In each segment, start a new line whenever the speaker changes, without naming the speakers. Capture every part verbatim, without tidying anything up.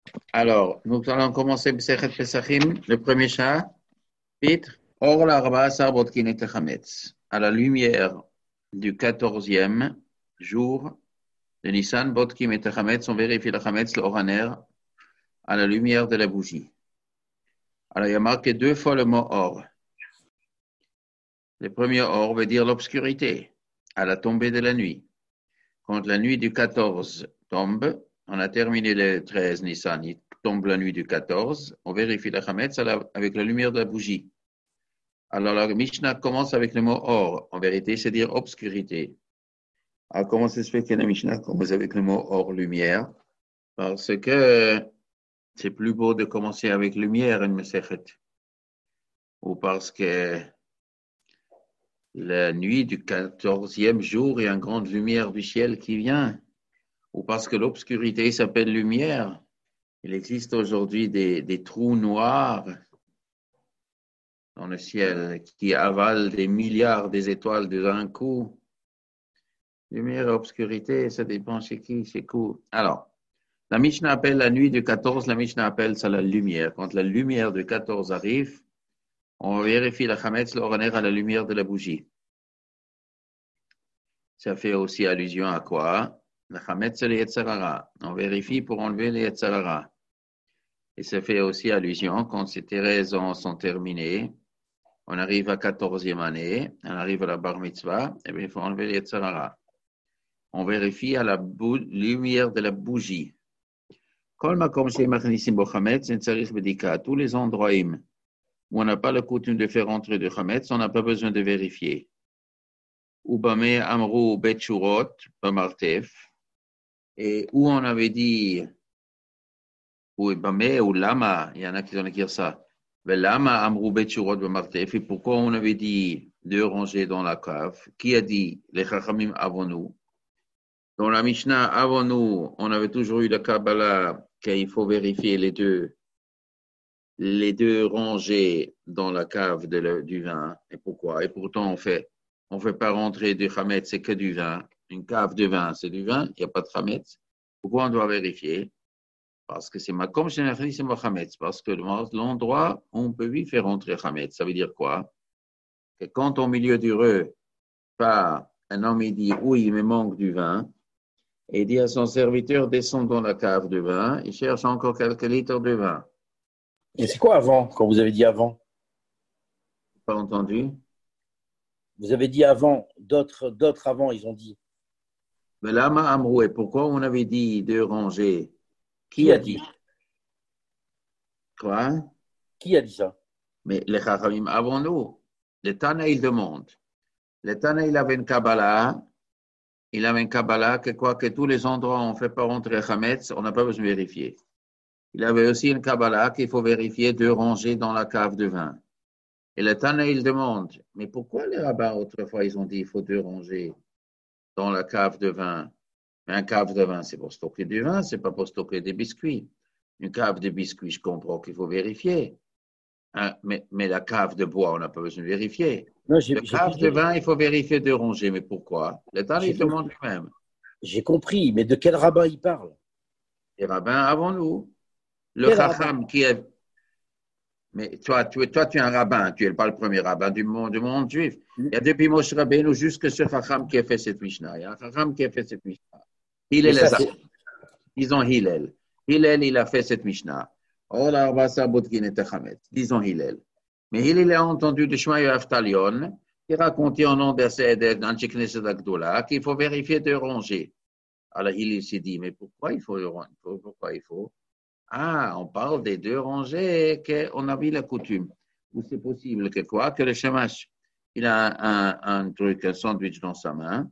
Alors, nous allons commencer Mesechet Pesachim, le premier chapitre. Or l'arba sarbotkin et chametz. À la lumière du quatorzième jour de Nissan, Botkim et chametz, on vérifie le chametz, le oraner, à la lumière de la bougie. Alors, il y a marqué deux fois le mot or. Le premier or veut dire l'obscurité, à la tombée de la nuit. Quand la nuit du quatorze tombe, on a terminé le treize Nissan, il tombe la nuit du quatorze, on vérifie la chametz avec la lumière de la bougie. Alors la Mishnah commence avec le mot or. En vérité, c'est dire obscurité. Alors comment ça se fait que la Mishnah commence avec le mot or, lumière? Parce que c'est plus beau de commencer avec lumière, une Mesechet. Ou parce que la nuit du quatorzième jour, il y a une grande lumière du ciel qui vient. Ou parce que l'obscurité s'appelle lumière. Il existe aujourd'hui des, des trous noirs dans le ciel qui avalent des milliards des étoiles d'un coup. Lumière et obscurité, ça dépend chez qui, chez quoi. Alors, la Mishnah appelle la nuit du quatorze, la Mishnah appelle ça la lumière. Quand la lumière du quatorze arrive, on vérifie la chametz, l'oraner à la lumière de la bougie. Ça fait aussi allusion à quoi? La chametz, c'est le Yetzirara. On vérifie pour enlever les Yetzirara. Et ça fait aussi allusion quand ces raisons sont terminées, on arrive à quatorzième année, on arrive à la bar mitzvah, et bien il faut enlever les Yetzirara. On vérifie à la bou- lumière de la bougie. Tous les endroits où on n'a pas le coutume de faire entrer de chametz, on n'a pas besoin de vérifier. Ubame amrou betchurot bamartef. Et où on avait dit, ou Ubame ou lama, il y en a qui vont écrire ça. Mais lama amrou betchurot bamartef. Et pourquoi on avait dit deux rangées dans la cave? Qui a dit les chachamim avant nous? Dans la Mishnah, avant nous, on avait toujours eu la Kabbalah qu'il faut vérifier les deux, les deux rangées dans la cave de le, du vin. Et pourquoi? Et pourtant, on fait, on fait pas rentrer du chametz, c'est que du vin. Une cave de vin, c'est du vin, il n'y a pas de chametz. Pourquoi on doit vérifier? Parce que c'est ma comme c'est ma chametz. Parce que l'endroit où on peut lui faire rentrer chametz, ça veut dire quoi? Que quand au milieu du reu, pas un homme il dit, oui, il me manque du vin, et il dit à son serviteur, descends dans la cave de vin, il cherche encore quelques litres de vin.
Et c'est quoi avant, quand vous avez dit avant?
Pas entendu?
Vous avez dit avant, d'autres, d'autres avant, ils ont dit.
Mais là, Amroué, pourquoi on avait dit deux rangées? Qui
Qui
a
a
dit?
dit?
Quoi?
Qui a dit ça?
Mais les Chachamim avant nous. Le Tana, il demande. Le Tana, il avait une Kabbalah. Il avait une Kabbalah que quoi que tous les endroits où on ne fait pas rentrer Chametz, on n'a pas besoin de vérifier. Il avait aussi une Kabbalah qu'il faut vérifier deux rangées dans la cave de vin. Et le Tana, il demande, mais pourquoi les rabbins, autrefois, ils ont dit qu'il faut deux rangées dans la cave de vin? Mais un cave de vin, c'est pour stocker du vin, c'est pas pour stocker des biscuits. Une cave de biscuits, je comprends qu'il faut vérifier. Hein, mais, mais la cave de bois, on n'a pas besoin de vérifier.
Non, j'ai,
Le
j'ai
cave de
compris.
vin, il faut vérifier deux rangées. Mais pourquoi? Le Tana,
J'ai
il
compris.
demande lui-même.
J'ai compris, mais de quel rabbin il parle?
Les rabbins avant nous. Le
Quel rabbin?
Chacham qui est. Mais toi, tu, toi, tu es un rabbin, tu n'es pas le premier rabbin du monde, du monde juif. Il y a depuis Moshe Rabbeinu jusque ce Chacham qui a fait cette Mishnah. Il y a un Chacham qui a fait cette Mishnah. Il est
Mais ça,
les
c'est.
Disons Hillel. Hillel, il a fait cette Mishnah. Oh la Rabasa Botkin et Techamet. Disons Hillel. Mais Hillel a entendu de Shmaï Aftalion qui racontait au nom d'Anchikneset Agdola qu'il faut vérifier deux rangées. Alors Hillel s'est dit, mais pourquoi il faut, pourquoi il faut? Ah, on parle des deux rangées qu'on a vu la coutume. Ou c'est possible que quoi? Que le Shamash, il a un, un truc, un sandwich dans sa main.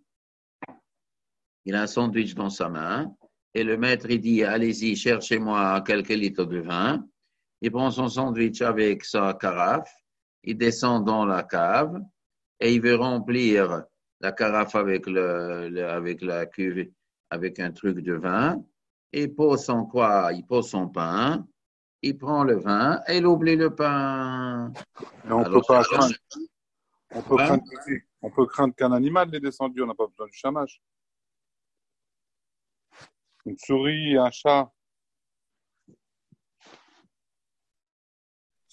Il a un sandwich dans sa main. Et le maître, il dit, allez-y, cherchez-moi quelques litres de vin. Il prend son sandwich avec sa carafe. Il descend dans la cave et il veut remplir la carafe avec, le, le, avec la cuve, avec un truc de vin. Il pose son quoi? Il pose son pain. Il prend le vin et il oublie le pain.
Et on peut
Alors,
pas
alors
craindre, on peut
quoi?
craindre, on peut craindre qu'un animal l'ait descendu, on n'a pas besoin du chamage. Une souris, un chat.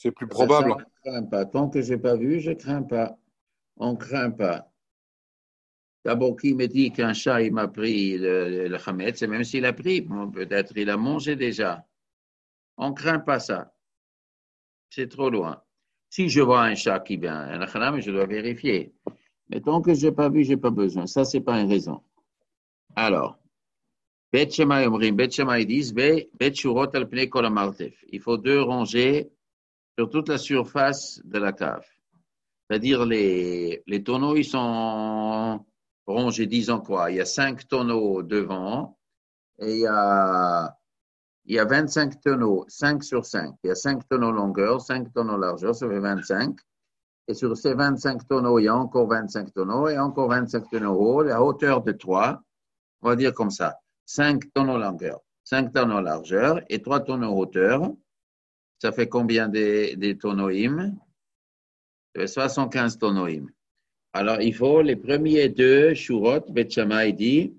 C'est plus
Ça,
probable.
ça, on ne craint pas. Tant que je n'ai pas vu, je ne crains pas. On ne craint pas. D'abord, qui me dit qu'un chat, il m'a pris le, le chametz, et même s'il a pris, bon, peut-être il a mangé déjà. On ne craint pas ça. C'est trop loin. Si je vois un chat qui vient, un khanam, je dois vérifier. Mais tant que je n'ai pas vu, je n'ai pas besoin. Ça, ce n'est pas une raison. Alors, Bet Shemai Omrim, Bet Shemai disent, Bet Shurot al Pnei Kol Amartef. Il faut deux rangées sur toute la surface de la cave. C'est-à-dire, les, les tonneaux, ils sont rangés, disons quoi. Il y a cinq tonneaux devant et il y a, il y a vingt-cinq tonneaux, cinq sur cinq. Il y a cinq tonneaux longueur, cinq tonneaux largeur, ça fait vingt-cinq. Et sur ces vingt-cinq tonneaux, il y a encore vingt-cinq tonneaux et encore vingt-cinq tonneaux hauts, la hauteur de trois, on va dire comme ça, cinq tonneaux longueur, cinq tonneaux largeur et trois tonneaux hauteur. Ça fait combien des, des tonneaux-im? Ça fait soixante-quinze tonneaux-im. Alors, il faut les premiers deux, Shurot, Bet Shammai dit,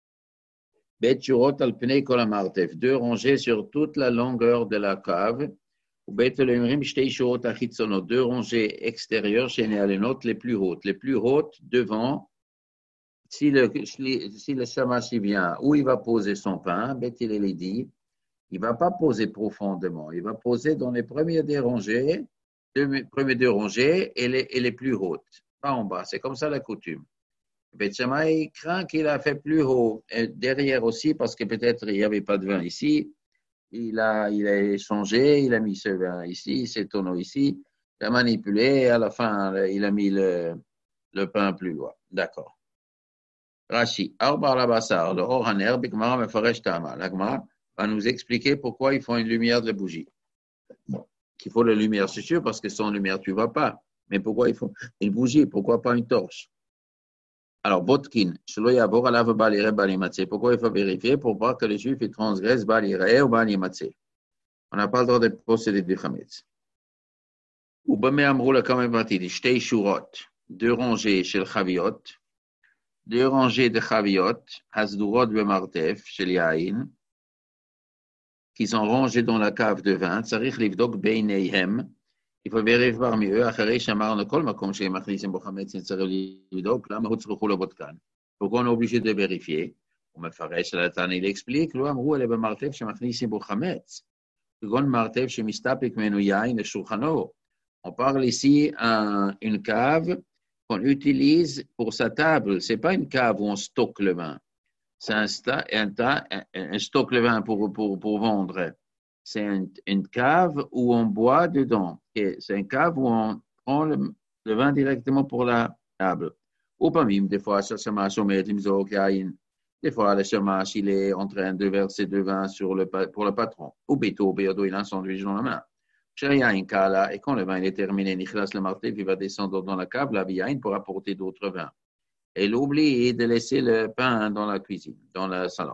Bet Shurot al Pnei Kol Amartef, deux rangées sur toute la longueur de la cave. Bet Elohim Shtei Shurot Achitzonot, deux rangées extérieures chez Néalénot, les plus hautes. Les plus hautes devant, si le, si le shamash vient, où il va poser son pain, Bet il dit, il ne va pas poser profondément, il va poser dans les premiers des rangées, les premiers deux rangées et les, et les plus hautes, pas en bas. C'est comme ça la coutume. Bet Shammai craint qu'il a fait plus haut, et derrière aussi, parce que peut-être il n'y avait pas de vin ici. Il a, il a échangé, il a mis ce vin ici, ces tonneaux ici, il a manipulé, et à la fin, il a mis le, le pain plus loin. D'accord. Rashi, Arba Rabassar, le Oraner, Bikmara Mefaresh Tama. L'Agma va nous expliquer pourquoi ils font une lumière de bougie. Qu'il faut la lumière, c'est sûr, parce que sans lumière, tu ne vois pas. Mais pourquoi ils font une bougie? Pourquoi pas une torche? Alors, Botkin, pourquoi il faut vérifier pour voir que les Juifs ils transgressent Balire ou Balimatse? On n'a pas le droit de posséder du Chametz. Ou Bamé Amroula quand même partie, Shtei Shurot, deux rangées chez le Chaviot, deux rangées de Chaviot, Hasdurot Bemartef, chez l'Yaïn, qui sont rangées dans la cave de vin, Tsarich Livdok Beineihem. Il faut vérifier parmi eux, Acharei Shamar Nekol Makom Shei Machnisim Bochametz Tsarich Livdok, Lama Hutzruchu Lobotkan. Pourquoi on est obligé de vérifier? On me ferait, il explique, Lo Amrou ele Bemartef Shei Machnisim Bochametz. On parle ici d'une cave qu'on utilise pour sa table. Ce n'est pas une cave où on stocke le vin. C'est un, un, un, un stocke le vin pour, pour, pour vendre. C'est un, une cave où on boit dedans. C'est une cave où on prend le, le vin directement pour la table. Ou pas même, des fois, ça se marche au maître, des fois, le shamash, il est en train de verser du vin sur le, pour le patron. Ou béto, béodo, il a un sandwich dans la main. Et quand le vin il est terminé, Nichlas le marteau, il va descendre dans la cave, la viaine, pour apporter d'autres vins. Et il oublie de laisser le pain dans la cuisine, dans le salon.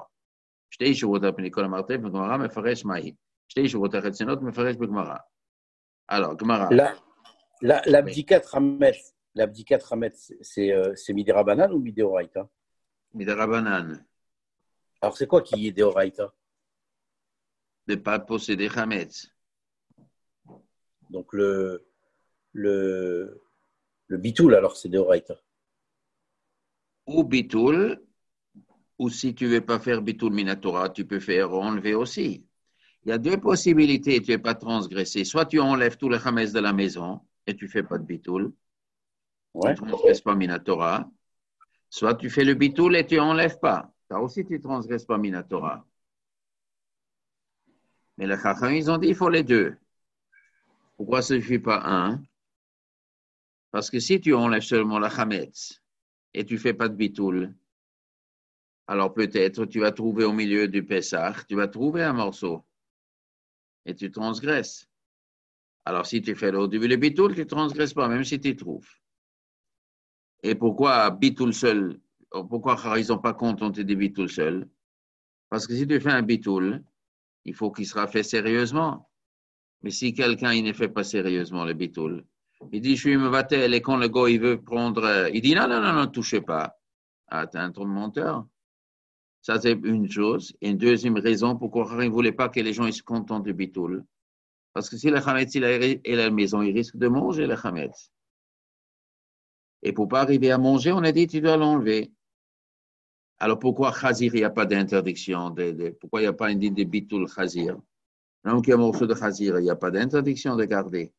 Alors, Gemara.
La, la, l'abdicat Hametz, l'abdicat Hametz, c'est, euh, c'est Midirabanan ou Mideoraita?
Midirabanan.
Alors, c'est quoi qui est Deoraita?
De ne pas posséder Hametz.
Donc, le, le, le bitoul, alors, c'est Deoraita.
Ou bitoul, ou si tu ne veux pas faire bitoul minatora, tu peux faire enlever aussi. Il y a deux possibilités, tu n'es pas transgressé. Soit tu enlèves tout le Hametz de la maison et tu ne fais pas de bitoul. Ouais. Tu ne transgresses pas minatora. Soit tu fais le bitoul et tu n'enlèves pas. Ça aussi, tu ne transgresses pas minatora. Mais les Chacham, ils ont dit qu'il faut les deux. Pourquoi ça ne suffit pas un? Parce que si tu enlèves seulement la Hametz et tu ne fais pas de bitoul, alors peut-être tu vas trouver au milieu du Pessah, tu vas trouver un morceau et tu transgresses. Alors si tu fais au début le bitoul, tu ne transgresses pas, même si tu trouves. Et pourquoi bitoul seul? Pourquoi ils n'ont pas contenté des bitoul seul? Parce que si tu fais un bitoul, il faut qu'il sera fait sérieusement. Mais si quelqu'un il ne fait pas sérieusement le bitoul, il dit, je suis me vatel, et quand le gars il veut prendre, il dit, non, non, non, ne touchez pas. Ah, t'es un trompe menteur. Ça, c'est une chose. Et une deuxième raison pourquoi il ne voulait pas que les gens ils se contentent du bitoul. Parce que si le chametz il est à la maison, il risque de manger le chametz. Et pour ne pas arriver à manger, on a dit tu dois l'enlever. Alors pourquoi chazir, il n'y a pas d'interdiction de, de, pourquoi il n'y a pas un dit de bitul chazir? Donc il y a un morceau de chazir, il n'y a pas d'interdiction de garder.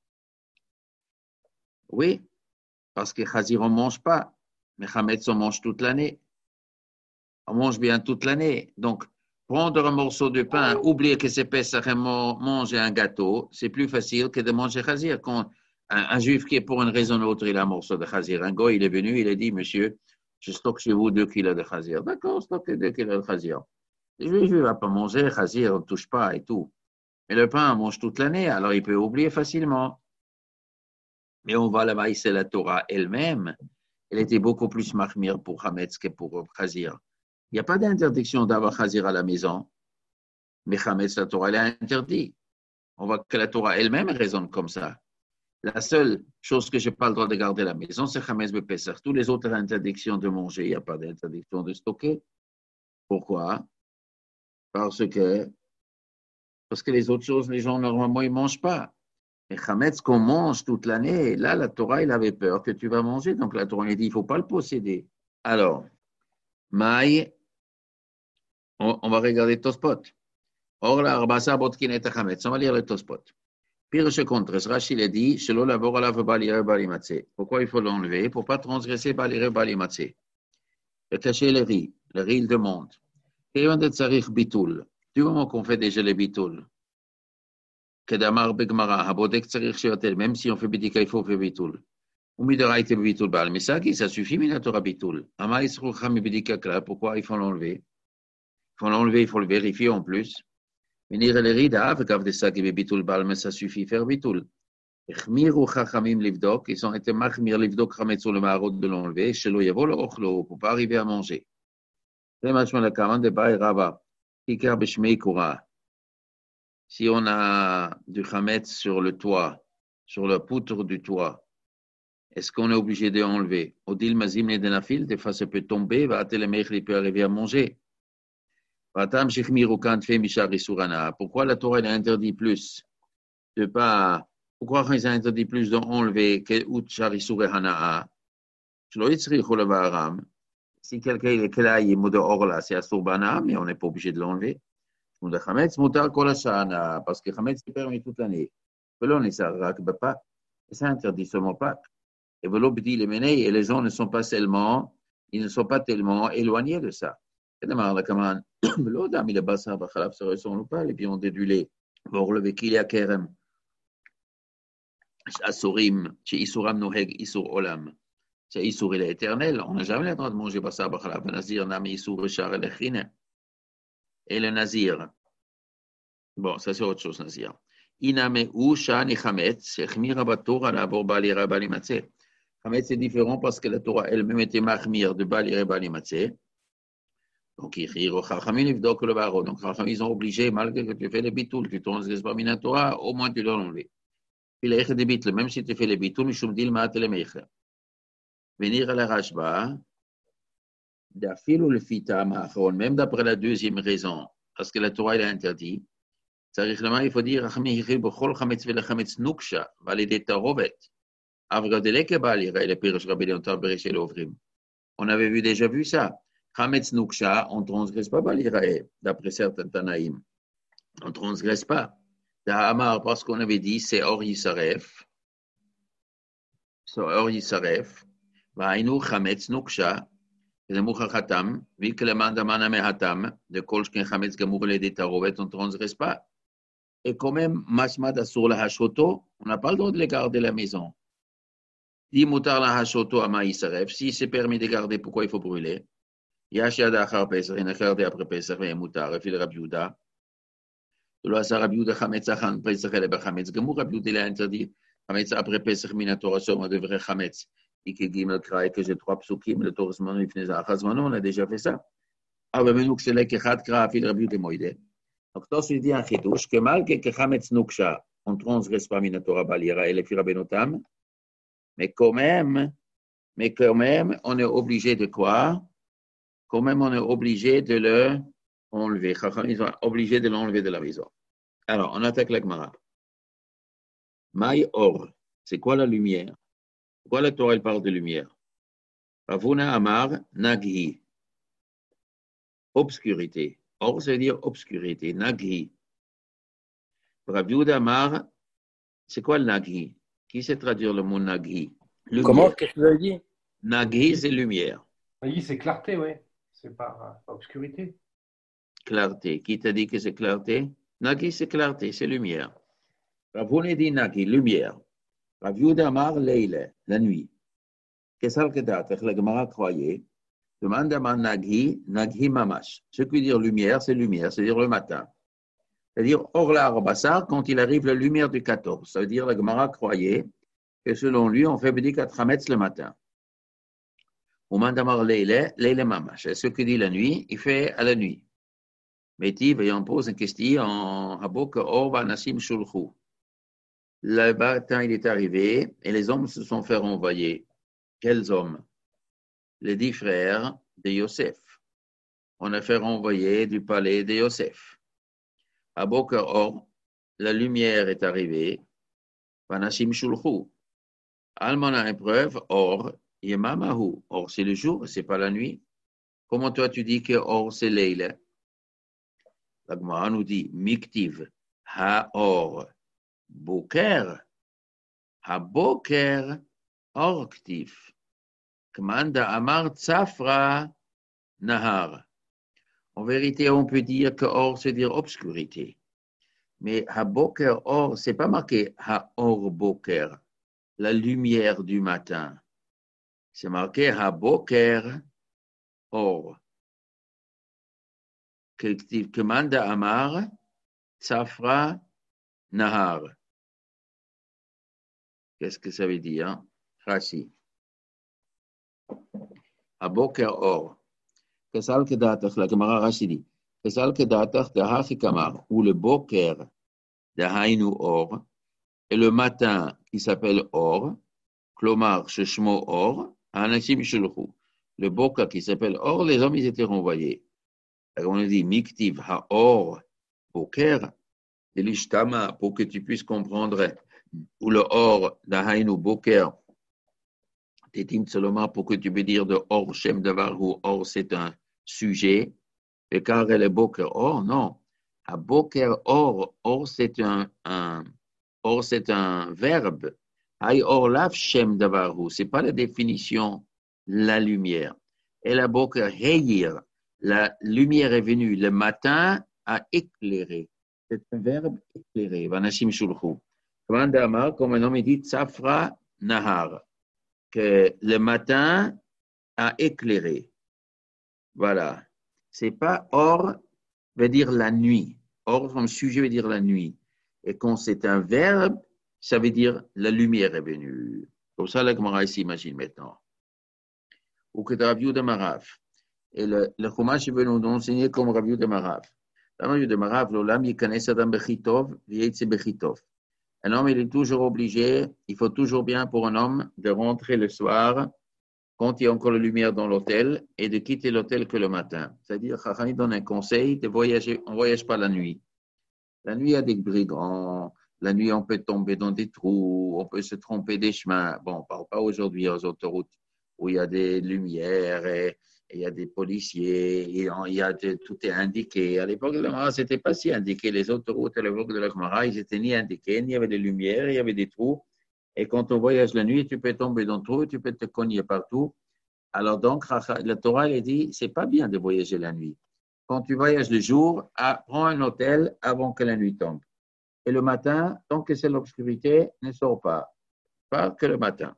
Oui, parce que chazir, on ne mange pas. Mais chametz, on mange toute l'année. On mange bien toute l'année. Donc, prendre un morceau de pain, oublier que c'est Pessah et manger un gâteau, c'est plus facile que de manger chazir. Quand un, un juif qui est pour une raison ou autre, il a un morceau de chazir. Un gars, il est venu, il a dit, monsieur, je stocke chez vous deux kilos de chazir. D'accord, stocke deux kilos de chazir. Le juif, il ne va pas manger chazir, on ne touche pas et tout. Mais le pain, on mange toute l'année, alors il peut oublier facilement. Mais on va là-bas, c'est la Torah elle-même. Elle était beaucoup plus mahmir pour Hametz que pour chazir. Il n'y a pas d'interdiction d'avoir chazir à la maison, mais chametz, la Torah, elle est interdite. On voit que la Torah elle-même raisonne comme ça. La seule chose que je n'ai pas le droit de garder à la maison, c'est chametz bepessah. Toutes les autres interdictions de manger, il n'y a pas d'interdiction de stocker. Pourquoi? Parce que, parce que les autres choses, les gens, normalement, ils ne mangent pas. Mais chametz qu'on mange toute l'année, là, la Torah, il avait peur que tu vas manger. Donc, la Torah, elle dit, il ne faut pas le posséder. Alors, maï, on, on va regarder Tospot. Or, la arbasa botkin et chametz. On va lire le Tospot. Pire ce contre, Rashi l'a dit, shelo lavor alav balire balimatse. Pourquoi il faut l'enlever? Pour ne pas transgresser balire balimatse. Et cacher le riz. Le riz, il demande. Kevan de tsarich bitul. Du moment qu'on fait déjà le bitul. Kedamar begmara, habodek tsarich sheotel. Même si on fait bidika, il faut faire bitul. Umidera ite bitul bal. Mais ça, ça suffit, minatora bitul. Ama isru chami bidika kla. Pourquoi il faut l'enlever? Il faut l'enlever, il faut le vérifier en plus. Venir le rida, avec des sacs et bitul bal, mais ça suffit faire bitul. Echmiru chachamim livdok, ils ont été machmir livdok chametz sur le marot de l'enlever, shelo yavo lo ochlo, pour pas arriver à manger. C'est machman la kaman de Baï Rava, kikar b'shmei kura. Si on a du chametz sur le toit, sur la poutre du toit, est-ce qu'on est obligé de l'enlever? Odil mazim ne denafil, des fois ça peut tomber, va atteler le mech, il peut arriver à manger. Pourquoi la Torah a interdit plus de pas, pourquoi ils ont interdit plus d'enlever que Utcharisur et Hana'a? Si quelqu'un est clair, il est de Orla, c'est Asurbana, mais on n'est pas obligé de l'enlever. Parce que Chametz est permis toute l'année. Et ça interdit seulement Pâques. Et les gens ne sont pas seulement, ils ne sont pas tellement éloignés de ça. L'odam, il est bassa, bachalaf, se ressemble pas, et puis on déduit les. Pour le qu'il y a kerem. Asurim, chez Isuram Noheg, Isur Olam. C'est Isur, il est éternel. On n'a jamais le droit de manger bassa, bachalaf. Le nazir, nami Isur, Richard, et l'echine. Et le nazir. Bon, ça c'est autre chose, nazir. Iname ou shan et chametz, chmira batora, la borbali rabali matse. Chametz, c'est différent parce que la Torah elle-même était machmir de bali rabali matse. Donc, ils ont obligé, malgré que tu fais les bitouls, tu transgresses pas mina Torah, au moins tu dois l'enlever. Puis les des bitouls, même si tu fais les bitouls, mishum dil ma'at le meiche. Venir à la Rashba, d'afil ou le fita ma'achron, même d'après la deuxième raison, parce que la Torah est interdit, il faut dire, on avait vu déjà vu ça. Chametz Nuksha, on ne transgresse pas Balirae, d'après certains Tanaïm. On ne transgresse pas. D'Amar, parce qu'on avait dit, c'est Or Yisaref. C'est Or Yisaref. Va'inu Chametz Nuksha. C'est Mouchachatam. Vu que le mandamana mehatam, de Kolshken Chametz Gamour le Detarovet, on ne transgresse pas. Et quand même, Mashmad Asur la Hashoto, on n'a pas le droit de les garder à la maison. Dit Moutar la Hashoto à Maïsaref, si c'est permis de garder, pourquoi il faut brûler? Yashia d'achar Pesach, il a gardé après Pesach, et Moutar, et fil Rabbi Yehuda. De l'Asar Rabbi Yehuda, Chametz Achan, Pesach, et le Chametz. Gamou Rabbi Yehuda, il a interdit, Chametz après Pesach, Minatora, sur moi de vrai Chametz. Et que Gimel Kra, que j'ai trois psukim, le Torasman, il finit à Chazmanon, on a déjà fait ça. Ah, ben, nous, c'est là que Chad Kra, fil Rabbi Yehuda, Moïde. Donc, toi, tu dis un chidouche, que malgré que Chametz Nuksha, on ne transgresse pas Minatora Balira, et le fil Rabbi Notam, mais quand même, mais quand même, on est obligé de quoi? Quand même, on est obligé de le enlever. Ils sont obligés de l'enlever de la maison. Alors, on attaque la Gemara. Maï or. C'est quoi la lumière? Pourquoi la Torah elle parle de lumière? Ravuna Amar Naghi. Obscurité. Or, ça veut dire obscurité. Naghi. Rav Yehuda Amar, c'est quoi le Naghi? Qui sait traduire le mot Naghi? Lumière.
Comment? Qu'est-ce que vous avez dit?
Naghi, c'est lumière.
Oui, c'est clarté, oui. C'est pas, pas obscurité.
Clarté. Qui t'a dit que c'est clarté? Naghi, c'est clarté, c'est lumière. Ravuna dit Naghi, lumière. Rav Yehuda Amar Leila, la nuit. Qu'est-ce que c'est? La Gemara croyait. Demande à Naghi, Naghi Mamash. Ce qui veut dire lumière, c'est lumière, c'est-à-dire le matin. C'est-à-dire, Orla Arbassar, quand il arrive la lumière du quatorze. Ça veut dire, la Gemara croyait que selon lui, on fait Bedikat Hametz le matin. Au Mandamar Leile, Leile Mamash. Et ce que dit la nuit, il fait à la nuit. Mais il on pose une question en Habok Orba Nassim Shulchu. Le matin, il est arrivé et les hommes se sont fait renvoyer. Quels hommes? Les dix frères de Yosef. On a fait renvoyer du palais de Yosef. À Boker Or, la lumière est arrivée. Panashim Shulchu. Alman a une preuve, Or, Yemamahu. Or, c'est le jour, c'est pas la nuit. Comment toi tu dis que Or, c'est Leila? La Gemara nous dit, Miktiv, Ha-Or, Boker, Ha-Boker, Or-Ktiv. Kmanda Amar Tsafra Nahar. En vérité, on peut dire que Or, c'est dire obscurité. Mais Ha-Boker, Or, c'est pas marqué Ha-Or Boker, la lumière du matin. C'est marqué Ha-Boker, Or. Kmanda Amar Tsafra Nahar. Qu'est-ce que ça veut dire? Rashi. Ha-Boker, Or. Kesal kedatach, la Gemara Rashi dit. Kesal kedatach de Hachikamar, ou le Boker de Hainu Or, et le matin qui s'appelle Or, Klomar Sheshmo Or, Anashim Shulchu. Le Boker qui s'appelle Or, les hommes ils étaient renvoyés. Alors on a dit Miktiv Ha-Or Boker, de l'Ishtama, pour que tu puisses comprendre, ou le Or de Hainu Boker, Tétim seulement pour que tu peux dire de Or Shem Davar ou Or c'est un sujet, et car elle est Boker Or, non. À Boker Or, Or c'est un, un Or c'est un verbe. Hay Or Lav Shem Davar, c'est pas la définition la lumière. Et la Boker Heyir, la lumière est venue le matin à éclairer. C'est un verbe éclairer. Vanashim Shulchu. Comme un homme dit Tsafra Nahar, que le matin a éclairé. Voilà. C'est pas or veut dire la nuit. Or comme sujet veut dire la nuit. Et quand c'est un verbe, ça veut dire la lumière est venue. Comme ça, la Gemara ici imagine maintenant. Ou que Rav Yehuda Marav. Et le, le Chumash veut nous enseigner comme Rav Yehuda Marav. Rav Yehuda Marav, l'olam yikanes adam bechitov, v'yetze bechitov. Un homme, il est toujours obligé, il faut toujours bien pour un homme de rentrer le soir quand il y a encore la lumière dans l'hôtel et de quitter l'hôtel que le matin. C'est-à-dire, Chacham donne un conseil de voyager, on ne voyage pas la nuit. La nuit, il y a des brigands, la nuit, on peut tomber dans des trous, on peut se tromper des chemins. Bon, on ne parle pas aujourd'hui aux autoroutes où il y a des lumières et, et il y a des policiers, et il y a de, tout est indiqué. À l'époque de la Gemara, ce n'était pas si indiqué. Les autoroutes à l'époque de la Gemara, ils n'étaient ni indiqués, ni il y avait des lumières, il y avait des trous. Et quand on voyage la nuit, tu peux tomber dans le trou, tu peux te cogner partout. Alors donc, la Torah, elle dit, c'est pas bien de voyager la nuit. Quand tu voyages le jour, prends un hôtel avant que la nuit tombe. Et le matin, tant que c'est l'obscurité, ne sors pas. Pas que le matin.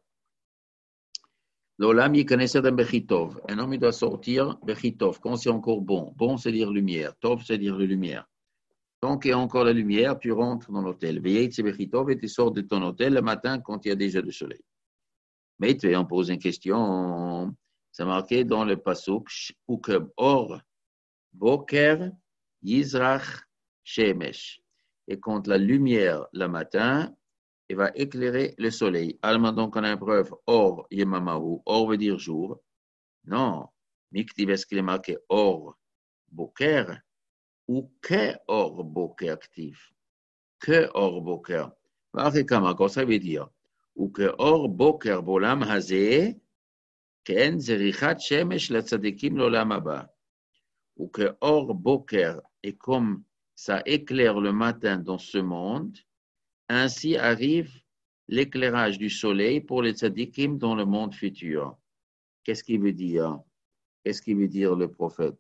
L'olam yikanesed bechitov. Un homme, il doit sortir bechitov, quand c'est encore bon. Bon, c'est dire lumière. Tov, c'est dire la lumière. Tant qu'il y a encore la lumière, tu rentres dans l'hôtel. Veyetze bechitov, et tu sors de ton hôtel le matin quand il y a déjà le soleil. Mais tu on pose une question. C'est marqué dans le pasuk, Ukeb or, boker, yizrach, shemesh. Et quand la lumière, le matin, il va éclairer le soleil. Allemand, donc, on a une preuve. Or, yemamahu. Or veut dire jour. Non. Miktiv, est-ce qu'il est marqué or, boker, ou que or, boker actif? Que or, boker? Quand ça veut dire, ou que or boker bolam hazeh, ken zerichat shemesh la tzadikim l'olam haba. Ou que or boker, et comme ça éclaire le matin dans ce monde, ainsi arrive l'éclairage du soleil pour les tzadikim dans le monde futur. Qu'est-ce qu'il veut dire? Qu'est-ce qu'il veut dire le prophète?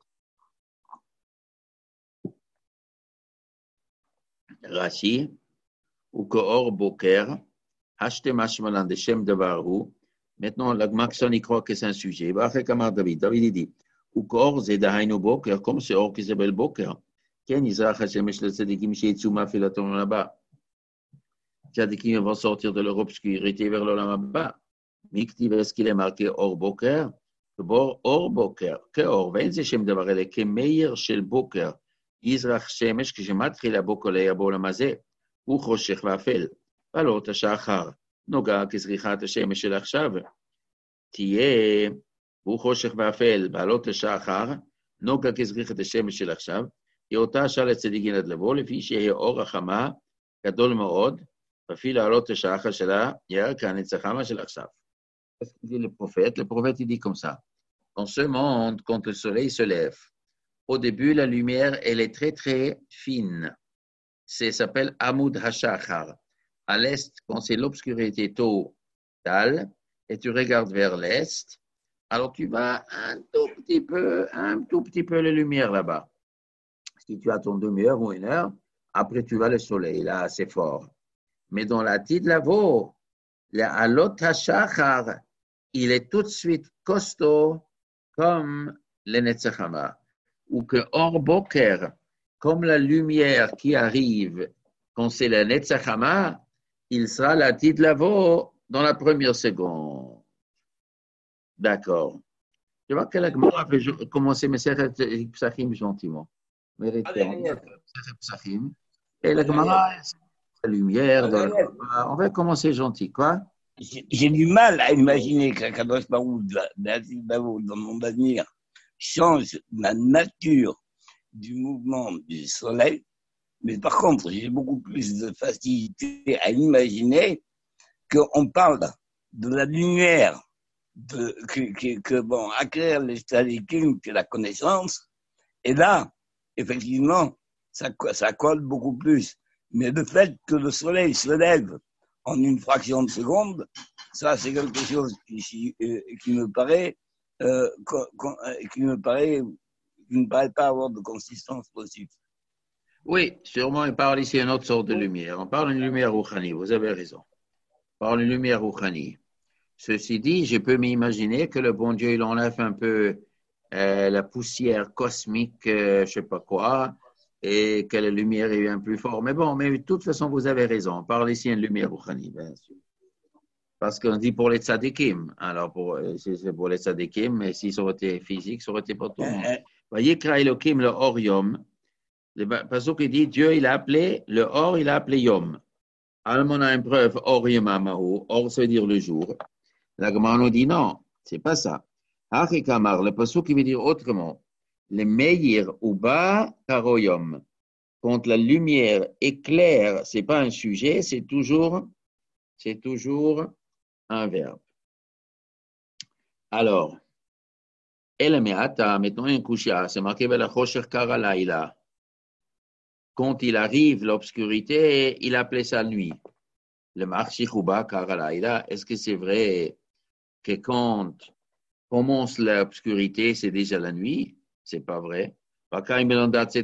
Rashi, ou que or boker, hashtem hashmalan de shem devaru. Maintenant, la Gmakson, il croit que c'est un sujet. Après, Kamar David, David il dit, ou que or zedahainu boker, comme c'est or qui s'appelle boker. Ken Yisrach Hashemesh le tzadikim sheyitzuma filaton là-bas. Tzadikim vont sortir de leur obscurité vers l'olam haba. Miktiv, est-ce qu'il est marqué or boker? Or boker, que or, ואין זה שם דבר אלא כמאיר של בוקר, יזרח שמש, כשמתחיל הבוקר בעולם הזה, הוא חושך ואפל. בעלות השחר, נוגע כזריחת השמש של עכשיו. תהיה, הוא חושך ואפל, בעלות השחר, נוגע כזריחת השמש של עכשיו, היא אותה שעה לצדיקים עד לבוא, לפי שיהיה אור החמה גדול מאוד, ואפילו עלות השחר שלה, יראה כהנצחמה של עכשיו. Qu'est-ce qu'il dit le prophète? Le prophète, il dit comme ça. Dans ce monde, quand le soleil se lève, au début, la lumière, elle est très, très fine. Ça s'appelle Amud Hashachar. À l'est, quand c'est l'obscurité totale, et tu regardes vers l'est, alors tu vas un tout petit peu, un tout petit peu la lumière là-bas. Si tu attends demi-heure ou une heure, après tu vas le soleil, là, c'est fort. Mais dans la Tid Lavo, le Alot Hashachar, il est tout de suite costaud comme le Netzachama. Ou que Or Boker, comme la lumière qui arrive quand c'est le Netzachama, il sera la Tid Lavo dans la première seconde. D'accord. Je vois que la Gemara peut commencer mes Psachim gentiment. Mais Psachim. Et la Gemara, la lumière, dans la... on va commencer gentil, quoi?
J'ai du mal à imaginer que Kadosh Baruch Hu, dans mon avenir, change la nature du mouvement du soleil. Mais par contre, j'ai beaucoup plus de facilité à imaginer qu'on parle de la lumière de, que, que, que bon, acquérir les tzadikim, que la connaissance. Et là, effectivement, ça, ça colle beaucoup plus. Mais le fait que le soleil se lève en une fraction de seconde, ça c'est quelque chose qui, euh, qui me paraît, euh, qui me paraît, qui ne paraît pas avoir de consistance possible.
Oui, sûrement, il parle ici d'une autre sorte de lumière. On parle d'une lumière rouchani, vous avez raison. On parle d'une lumière rouchani. Ceci dit, je peux m'imaginer que le bon Dieu, il enlève un peu euh, la poussière cosmique, euh, je ne sais pas quoi, et que la lumière est un plus forte. Mais bon, mais de toute façon, vous avez raison. On parle ici d'une lumière rouchani, bien sûr. Parce qu'on dit pour les tzadikim. Alors, pour, c'est pour les tzadikim, mais si ça aurait été physique, ça aurait été pour tout le monde. Voyez, Kra Elohim, le Or Yom. Le pasuk dit, Dieu, il a appelé, le Or, il a appelé Yom. Alors, on a une preuve, Or Yom Amahu. Or, ça veut dire le jour. La Gemara nous dit non, c'est pas ça. Hachi Kamar, le pasuk qui veut dire autrement. Le Meir Uba Karoyom. Quand la lumière éclaire, c'est pas un sujet, c'est toujours, c'est toujours un verbe. Alors, El Meata, maintenant un kushia, c'est marqué la Chosher Karalaïla. Quand il arrive l'obscurité, il appelait ça nuit. Le Marchi Uba Karalaïla, est-ce que c'est vrai que quand commence l'obscurité, c'est déjà la nuit? C'est pas vrai. Tant qu'il n'y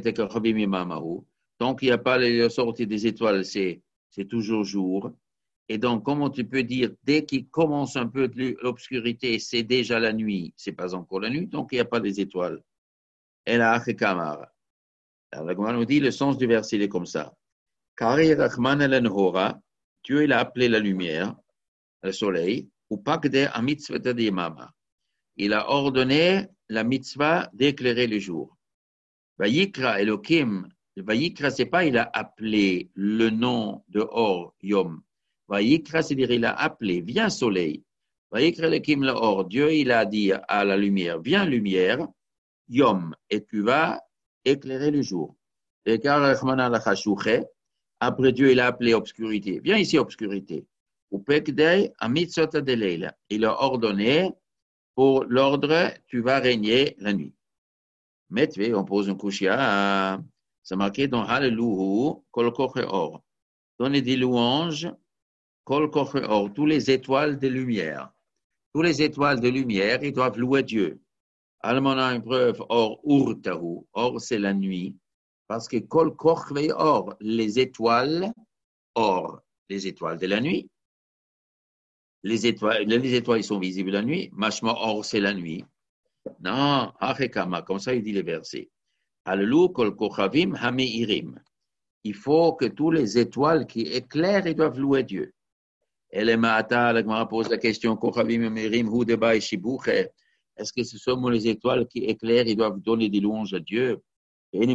a pas la sortie des étoiles, c'est, c'est toujours jour. Et donc, comment tu peux dire, dès qu'il commence un peu l'obscurité, c'est déjà la nuit, c'est pas encore la nuit, donc il n'y a pas des étoiles. Et là, Kamar. Alors, la Gemara nous dit, le sens du verset, il est comme ça. Kari Rachman el-Nehora, Dieu, il a appelé la lumière, le soleil, ou Pakde a mitzvah de Yemama. Il a ordonné la mitzvah d'éclairer le jour. Vayikra Elohim, Vayikra, c'est pas il a appelé le nom de Or Yom. Vayikra, c'est-à-dire il a appelé, viens soleil. Vayikra Elohim le Or, Dieu il a dit à la lumière, viens lumière, Yom, et tu vas éclairer le jour. Et car Rachmana la Chashouche, Après Dieu, il a appelé obscurité. Viens ici, obscurité. Upekdei amitzot adeleila. Il a ordonné pour l'ordre, tu vas régner la nuit. Metve, on pose un kushia, c'est marqué dans Hallelujah, kol koche or. Donnez des louanges, kol koche or, tous les étoiles de lumière. Tous les étoiles de lumière, ils doivent louer Dieu. Almana une preuve, or urtahu, or c'est la nuit, parce que kol koche or, les étoiles, or, les étoiles de la nuit. Les étoiles, les étoiles sont visibles la nuit, machma or c'est la nuit. Non, Achekama, comme ça il dit les versets. Hallelu kol kochavim hameirim. Il faut que tous les étoiles qui éclairent, ils doivent louer Dieu. Et le Ma'ata, la Gemara pose la question, kochavim hameirim hu deba shibuche. Est-ce que ce sont les étoiles qui éclairent, ils doivent donner des louanges à Dieu? Et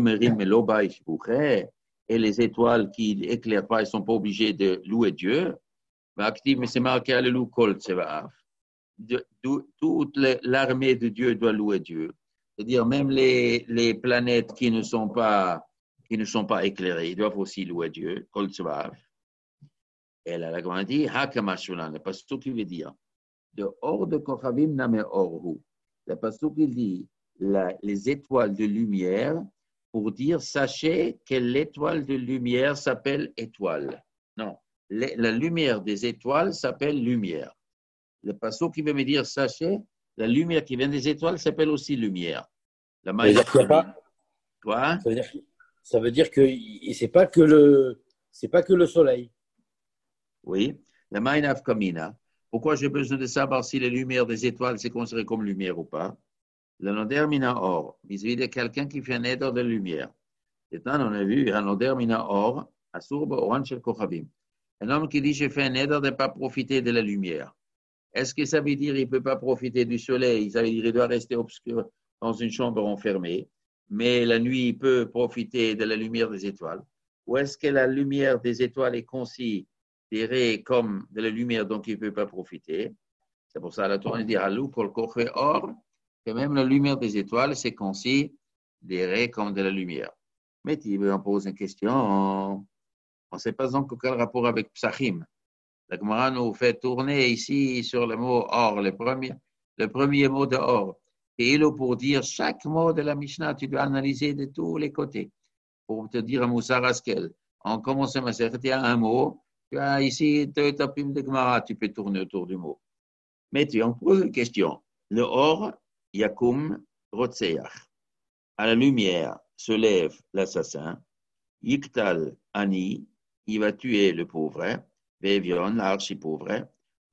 les étoiles qui n'éclairent pas, ils ne sont pas obligés de louer Dieu. Mais c'est marqué Hallelu kol tsevaaf. De, de, toute l'armée de Dieu doit louer Dieu. C'est-à-dire même les, les planètes qui ne sont pas qui ne sont pas éclairées, ils doivent aussi louer Dieu. Kol tsevav. Et là, la Gemara dit Hakamashulan, le pasuk qui veut dire de hors de Kochavim name orhu. Le pasuk qui dit la, les étoiles de lumière pour dire sachez que l'étoile de lumière s'appelle étoile. Non, les, la lumière des étoiles s'appelle lumière. Le pasuk qui veut me dire, sachez, la lumière qui vient des étoiles s'appelle aussi lumière. La maille
pas.
Quoi?
Ça veut dire, ça veut dire que c'est pas que le, c'est pas que le soleil.
Oui, la maille nafkamina. Pourquoi j'ai besoin de savoir si la lumière des étoiles c'est considéré comme lumière ou pas? Le noder mina or, vis-à-vis de quelqu'un qui fait un éder de lumière. Maintenant, on a vu un noder mina or, asurba oran shel kochavim. Un homme qui dit, j'ai fait un éder de ne pas profiter de la lumière. Est-ce que ça veut dire qu'il ne peut pas profiter du soleil? Ça veut dire qu'il doit rester obscur dans une chambre enfermée, mais la nuit, il peut profiter de la lumière des étoiles? Ou est-ce que la lumière des étoiles est considérée comme de la lumière dont il ne peut pas profiter? C'est pour ça que la Torah dit Halou kol koche or, que même la lumière des étoiles, c'est considéré comme de la lumière. Mais on pose une question, on ne sait pas encore quel rapport avec Psachim. La Gemara nous fait tourner ici sur le mot or, le premier, le premier mot de or. Et il pour dire chaque mot de la Mishnah, tu dois analyser de tous les côtés. Pour te dire à Moussar Askel, en commençant à s'arrêter à un mot, tu as ici deux tapim de Gemara, tu peux tourner autour du mot. Mais tu en poses une question. Le or, yakum rotseach. À la lumière se lève l'assassin. Yiktal ani, il va tuer le pauvre. Vevion, l'archi-pauvre,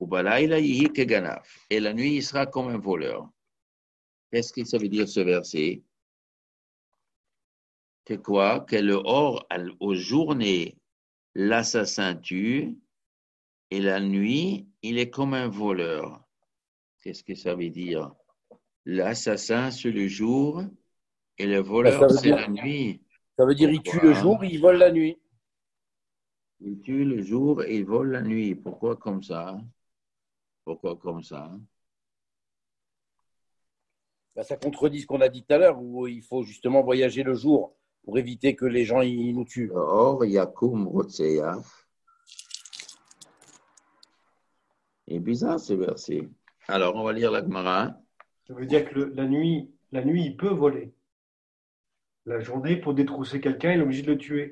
et la nuit, il sera comme un voleur. Qu'est-ce que ça veut dire ce verset? Que quoi? Que le or, aux journées, l'assassin tue, et la nuit, il est comme un voleur. Qu'est-ce que ça veut dire? L'assassin, c'est le jour, et le voleur, c'est la nuit.
Ça veut dire qu'il tue le jour, il vole la nuit.
Il tue le jour et il vole la nuit. Pourquoi comme ça? Pourquoi comme ça?
Ben, ça contredit ce qu'on a dit tout à l'heure, où il faut justement voyager le jour pour éviter que les gens ils nous tuent.
Or, Yakum Rotseya. C'est bizarre ce verset. Alors, on va lire la Gemara.
Ça veut dire que le, la nuit, la nuit, il peut voler. La journée, pour détrousser quelqu'un, il est obligé de le tuer.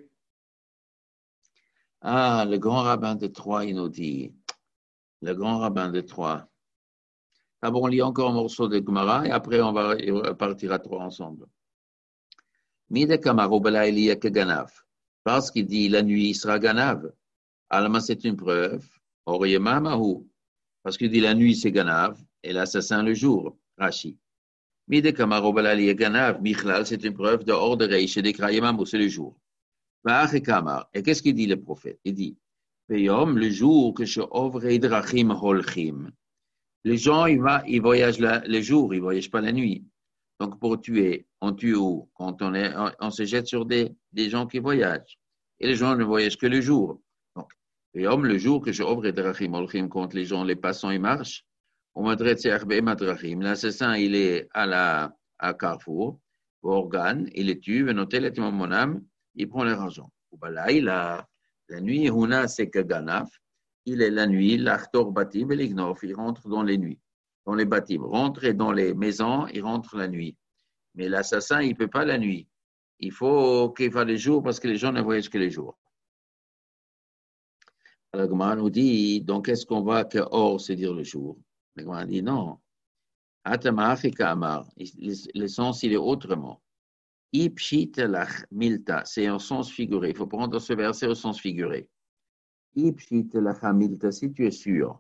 Ah, le grand rabbin de Troyes, il nous dit, le grand rabbin de Troyes. D'abord, on lit encore un morceau de Gemara et après, on va partir à Troyes ensemble. Mide Kamaro Bala Elia Keganav. Parce qu'il dit la nuit, il sera Ganav. Alma, c'est une preuve. Oriema Mahou. Parce qu'il dit la nuit, c'est Ganav et l'assassin le jour. Rashi. Mide Kamaro Bala Elia Ganav. Michlal, c'est une preuve de hors de Reish et de Krayemam, c'est le jour. Et qu'est-ce qu'il dit le prophète? Il dit, le jour que je ouvre drachim holchim. Les gens, ils, va, ils voyagent la, le jour, ils ne voyagent pas la nuit. Donc, pour tuer, on tue où? Quand on, est, on, on se jette sur des, des gens qui voyagent. Et les gens ne voyagent que le jour. Donc, le jour que je ouvre drachim holchim, quand les gens, les passants, ils marchent, on m'adresse madrachim. L'assassin, il est à la à Carrefour, au organe, il les tue, il prend leur argent. Il a, La nuit, Huna, c'est que Ganaf. Il est la nuit, l'Achtor Batim et l'Ignof. Il rentre dans les nuits, dans les bâtiments. Rentre dans les maisons, il rentre la nuit. Mais l'assassin, il ne peut pas la nuit. Il faut qu'il fasse les jours parce que les gens ne voyagent que les jours. Alors, Gmar nous dit, donc est-ce qu'on voit que Or, c'est dire le jour? Le Gmar dit non. Atamafika Amar, le sens, il est autrement. Ipshit lach milta, c'est un sens figuré. Il faut prendre ce verset au sens figuré. Ipshit lach milta, si tu es sûr.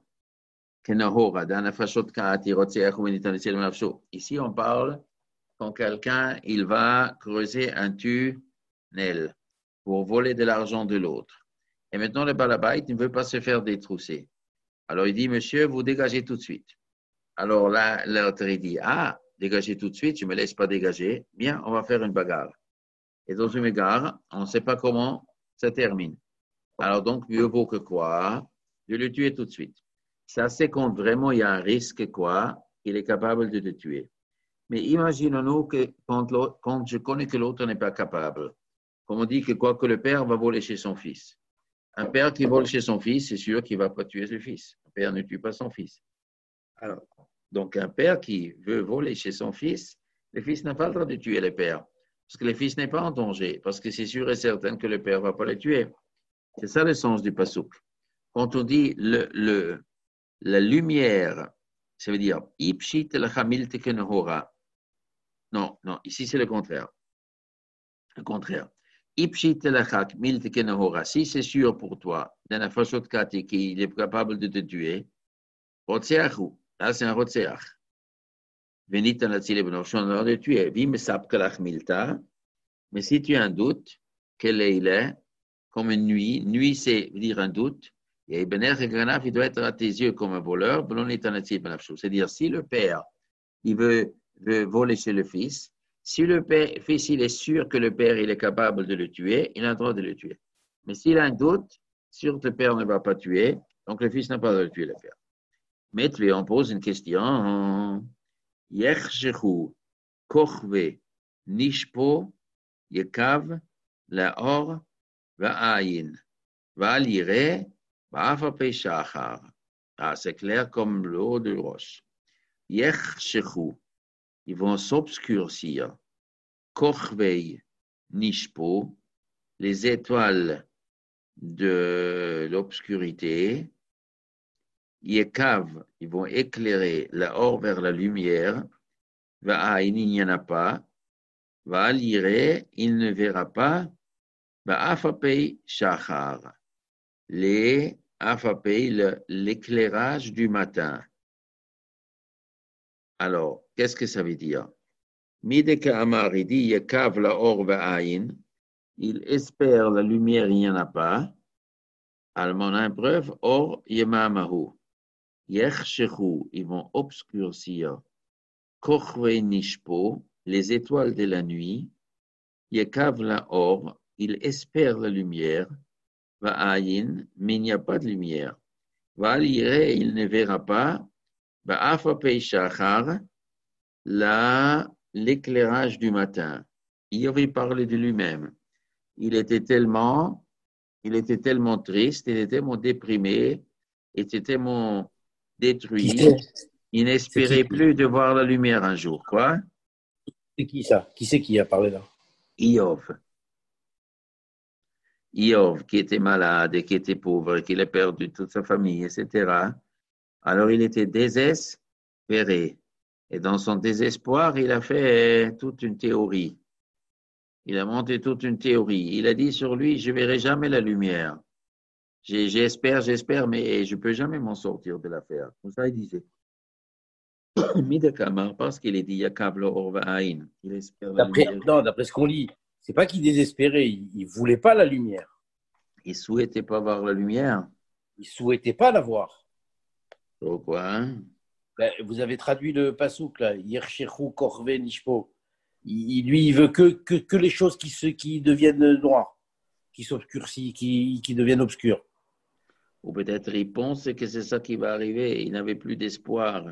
Ici, on parle quand quelqu'un il va creuser un tunnel pour voler de l'argent de l'autre. Et maintenant, le balabait ne veut pas se faire détrousser. Alors, il dit, monsieur, vous dégagez tout de suite. Alors là, l'autre, il dit, ah, dégagez tout de suite, je ne me laisse pas dégager. Bien, on va faire une bagarre. Et dans une bagarre, on ne sait pas comment ça termine. Alors donc, mieux vaut que quoi? De le tuer tout de suite. Ça, c'est quand vraiment il y a un risque, quoi, il est capable de te tuer. Mais imaginons-nous que quand, quand je connais que l'autre n'est pas capable, comme on dit que quoi que le père va voler chez son fils. Un père qui vole chez son fils, c'est sûr qu'il ne va pas tuer le fils. Un père ne tue pas son fils. Alors, donc, un père qui veut voler chez son fils, le fils n'a pas le droit de tuer le père. Parce que le fils n'est pas en danger. Parce que c'est sûr et certain que le père ne va pas le tuer. C'est ça le sens du pasouk. Quand on dit le, le, la lumière, ça veut dire Ipshit l'chamil tekenhora. Non, non, ici c'est le contraire. Le contraire. Ipshit l'chamil tekenhora. Si c'est sûr pour toi, dans la fashot kati qu'il est capable de te tuer, rotseachu. Là, c'est un rotseach. Venit en atzile benoshon, on de tuer. Vim sapkalach milta. Mais si tu as un doute, quel est il est? Comme une nuit. Nuit, c'est dire un doute. Et Bener et Granaf, il doit être à tes yeux comme un voleur. C'est-à-dire, si le père, il veut, veut voler chez le fils, si le père, fils, il est sûr que le père, il est capable de le tuer, il a le droit de le tuer. Mais s'il a un doute, sûr que le père ne va pas tuer, donc le fils n'a pas le droit de tuer le père. Mais lui, on pose une question. Yerchechu, kochve, nishpo, yekav, laor, va'ayin, va'alire, va'afapei shachar. Ah, c'est clair comme l'eau de roche. Yerchechu, ils vont s'obscurcir. Kochve, nishpo, les étoiles de l'obscurité. Yekav, ils vont éclairer la or vers la lumière. Va'ayin, il n'y en a pas. Va'alire, il ne verra pas. Va'afapei shachar. Les afapei, l'éclairage du matin. Alors, qu'est-ce que ça veut dire? Mideka Amar, il dit Yekav la or va'ayin. Il espère la lumière, il n'y en a pas. Alors, on a une preuve, or yemamahu. Yerchechu, ils vont obscurcir. Kochve nishpo, les étoiles de la nuit. Yekav la or, il espère la lumière. Va'ayin, mais il n'y a pas de lumière. Va'alire, il ne verra pas. Va'afapei shachar, là, l'éclairage du matin. Il avait parlé de lui-même. Il était tellement, il était tellement triste, il était tellement déprimé, il était tellement détruit, il n'espérait plus de voir la lumière un jour. Quoi?
C'est qui ça? Qui c'est qui a parlé là?
Iov. Iov, qui était malade et qui était pauvre, et qui a perdu toute sa famille, et cetera. Alors il était désespéré. Et dans son désespoir, il a fait toute une théorie. Il a monté toute une théorie. Il a dit sur lui, je ne verrai jamais la lumière. J'espère, j'espère, mais je ne peux jamais m'en sortir de l'affaire. Comme ça, il disait. Midakamar, parce qu'il est dit Yakav lo orva'ain. Il espère la
D'après,
lumière.
non, d'après ce qu'on lit, c'est pas qu'il désespérait, il ne voulait pas la lumière.
Il ne souhaitait pas voir la lumière.
Il ne souhaitait pas la voir.
Pourquoi? Hein?
Ben, vous avez traduit le pasouk là, Yerchechu korve nishpo. Il, lui, il veut que, que, que les choses qui, se, qui deviennent noires, qui s'obscurcissent, qui, qui deviennent obscures.
Ou peut-être il pense que c'est ça qui va arriver. Il n'avait plus d'espoir.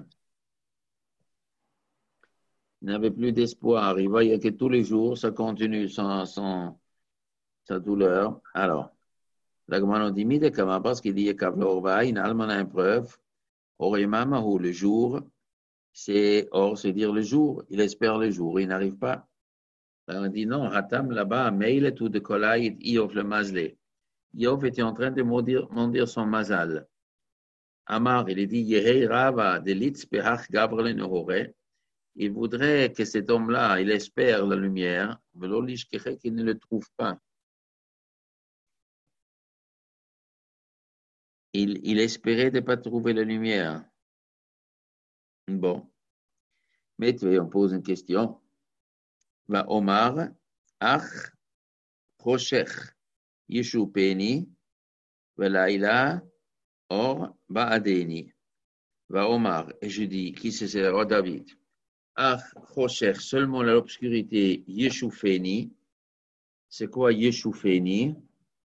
Il n'avait plus d'espoir. Il voyait que tous les jours, ça continue sans, sans sa douleur. Alors, La Gemara dit Mide Kama, parce qu'il dit Kavle Orva, in Alman a une preuve. Orimamahu, le jour, c'est or, c'est dire le jour. Il espère le jour, il n'arrive pas. Alors on dit non, Hatam là-bas, Meile tout de Kolaïd, Iov le Mazle. Iov était en train de maudire, maudire son mazal. Amar, il dit Yehei Rava, de Litz Behach Gabriel Nehore. Il voudrait que cet homme-là, il espère la lumière, mais l'Olishkeche qu'il ne le trouve pas. Il, il espérait de ne pas trouver la lumière. Bon. Mais on pose une question. Va Omar, Ach, Choshech, Yeshu Peni, Velaïla, Or, Baadeni. Va Omar, et je dis, qui c'est, c'est le roi David. Ach, Choshech, seulement l'obscurité, Yeshu Feni. C'est quoi Yeshu Feni?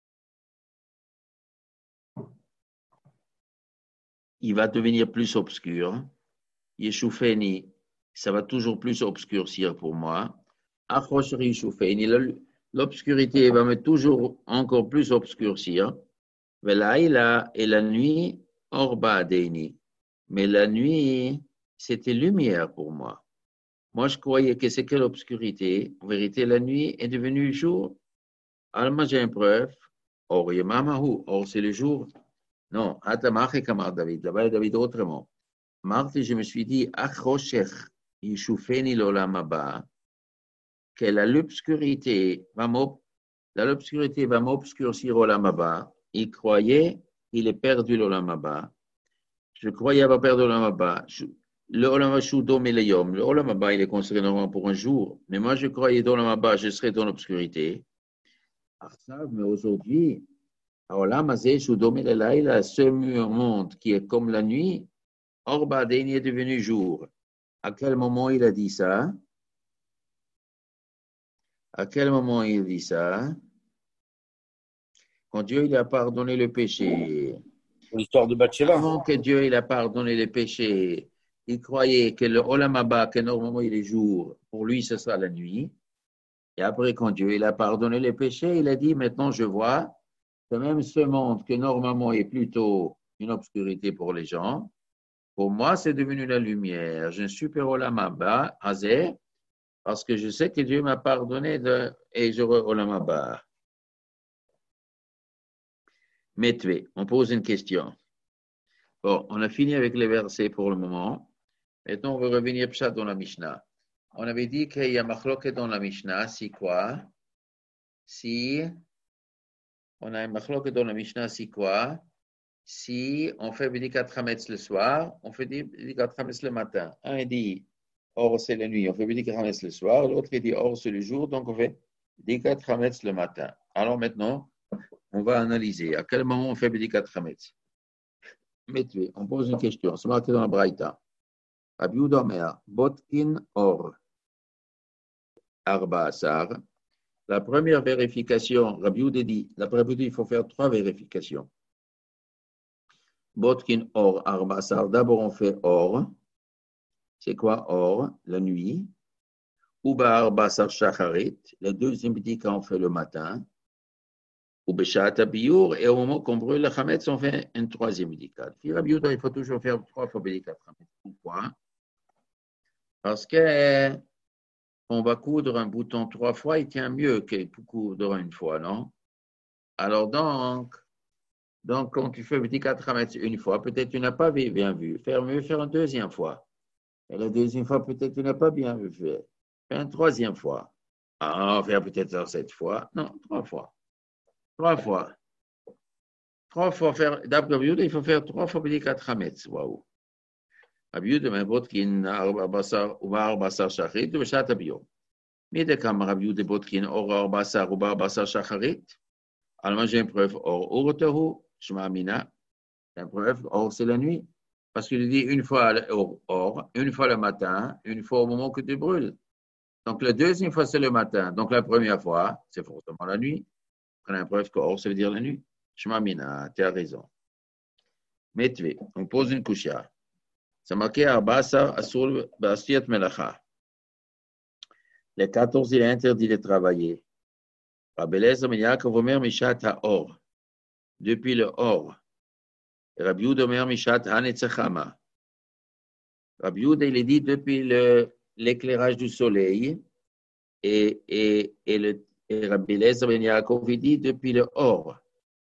Il va devenir plus obscur. Yeshu Feni, ça va toujours plus obscurcir pour moi. L'obscurité va me toujours encore plus obscurcir. Et la nuit, orba deni. Mais la nuit, c'était lumière pour moi. Moi, je croyais que c'était l'obscurité. En vérité, la nuit est devenue jour. Alors, j'ai une preuve. Or, yemamahu. Or, c'est le jour. Non, Atamache Kamar David. Là-bas, David autrement. Mardi, je me suis dit, Achoshech. Yishufeni l'olam haba, que la l'obscurité va m'obscurcir l'olam haba. Il croyait qu'il est perdu l'olam haba. Je croyais avoir perdu l'olam haba. Le olam haba shudom eleyom. Le olam haba, il est considéré normalement pour un jour. Mais moi, je croyais dans l'olam haba, je serais dans l'obscurité. Mais aujourd'hui, olam hazeh shudom elelayla, ce monde qui est comme la nuit, orba deni est devenu jour. À quel moment il a dit ça? À quel moment il dit ça? Quand Dieu il a pardonné le péché.
L'histoire de Bathsheba.
Avant que Dieu il a pardonné le péché, il croyait que le Olam Haba, que normalement il est jour, pour lui ce sera la nuit. Et après, quand Dieu il a pardonné le péché, il a dit maintenant je vois que même ce monde que normalement est plutôt une obscurité pour les gens, pour moi, c'est devenu la lumière. Je ne suis pas Olam Haba, Hazeh, parce que je sais que Dieu m'a pardonné de, et j'aurai Olam Haba. Metve, on pose une question. Bon, on a fini avec les versets pour le moment. Maintenant, on va revenir pshat dans la Mishnah. On avait dit qu'il y a machloket dans la Mishnah, si quoi? Si, on a un machloket dans la Mishnah, si quoi? Si on fait Bedikat Hametz le soir, on fait Bedikat Hametz le matin. Un dit, or c'est la nuit, on fait Bedikat Hametz le soir. L'autre dit, or c'est le jour, donc on fait Bedikat Hametz le matin. Alors maintenant, on va analyser à quel moment on fait Bedikat Hametz. Mettez, on pose une question, c'est marqué dans la Braïta. Rabbi Yehuda Omer, Botkin or Arba Asar. La première vérification, Rabbi Yehuda dit, la première dit, il faut faire trois vérifications. Botkin or arbasar. D'abord, on fait or. C'est quoi or? La nuit. Uba arbasar shacharit. Le deuxième bidika, on fait le matin. Uba shata biur. Et au moment qu'on brûle le chametz, on fait un troisième bidika. Il faut toujours faire trois fois bidika. Pourquoi? Parce que on va coudre un bouton trois fois, il tient mieux que coudre une fois, non? Alors donc, Donc, quand tu fais petit quatre mètres une fois, peut-être tu n'as pas bien vu. Faire mieux, faire une deuxième fois. Et la deuxième fois, peut-être tu n'as pas bien vu faire. Faire une troisième fois. Ah, faire peut-être sept fois. Non, trois fois. Trois fois. Trois fois faire. D'après Rabbi, il faut faire trois fois petit quatre mètres. Waouh. Rabbi, de même, Botkin, Arbasar, Uba Arbasar Shacharit, ou Shata Bio. Mais de comme Rabbi, de Botkin, Or Arbasar, Uba Arbasar Shacharit. Alors, j'ai une preuve. Or, Urotahu. Shmamina, la preuve, or c'est la nuit. Parce qu'il dit une fois or, or, une fois le matin, une fois au moment que tu brûles. Donc la deuxième fois c'est le matin. Donc la première fois, c'est forcément la nuit. On a une preuve que or, ça veut dire la nuit. Shmamina, tu as raison. Metve, on pose une couchia. Ça marqué à Bassa, Asul, Bastiat Melacha. Le quatorze, il est interdit de travailler. Rabelez, Yaakov Omer, Mishat HaOr. depuis le or. Rabbi Yehuda Omer Mishat Hanetzachama. Rabbi Yehuda, il est dit depuis le, l'éclairage du soleil, et, et, et, le, et Rabbi Eliezer ben Yaakov, il dit depuis le or.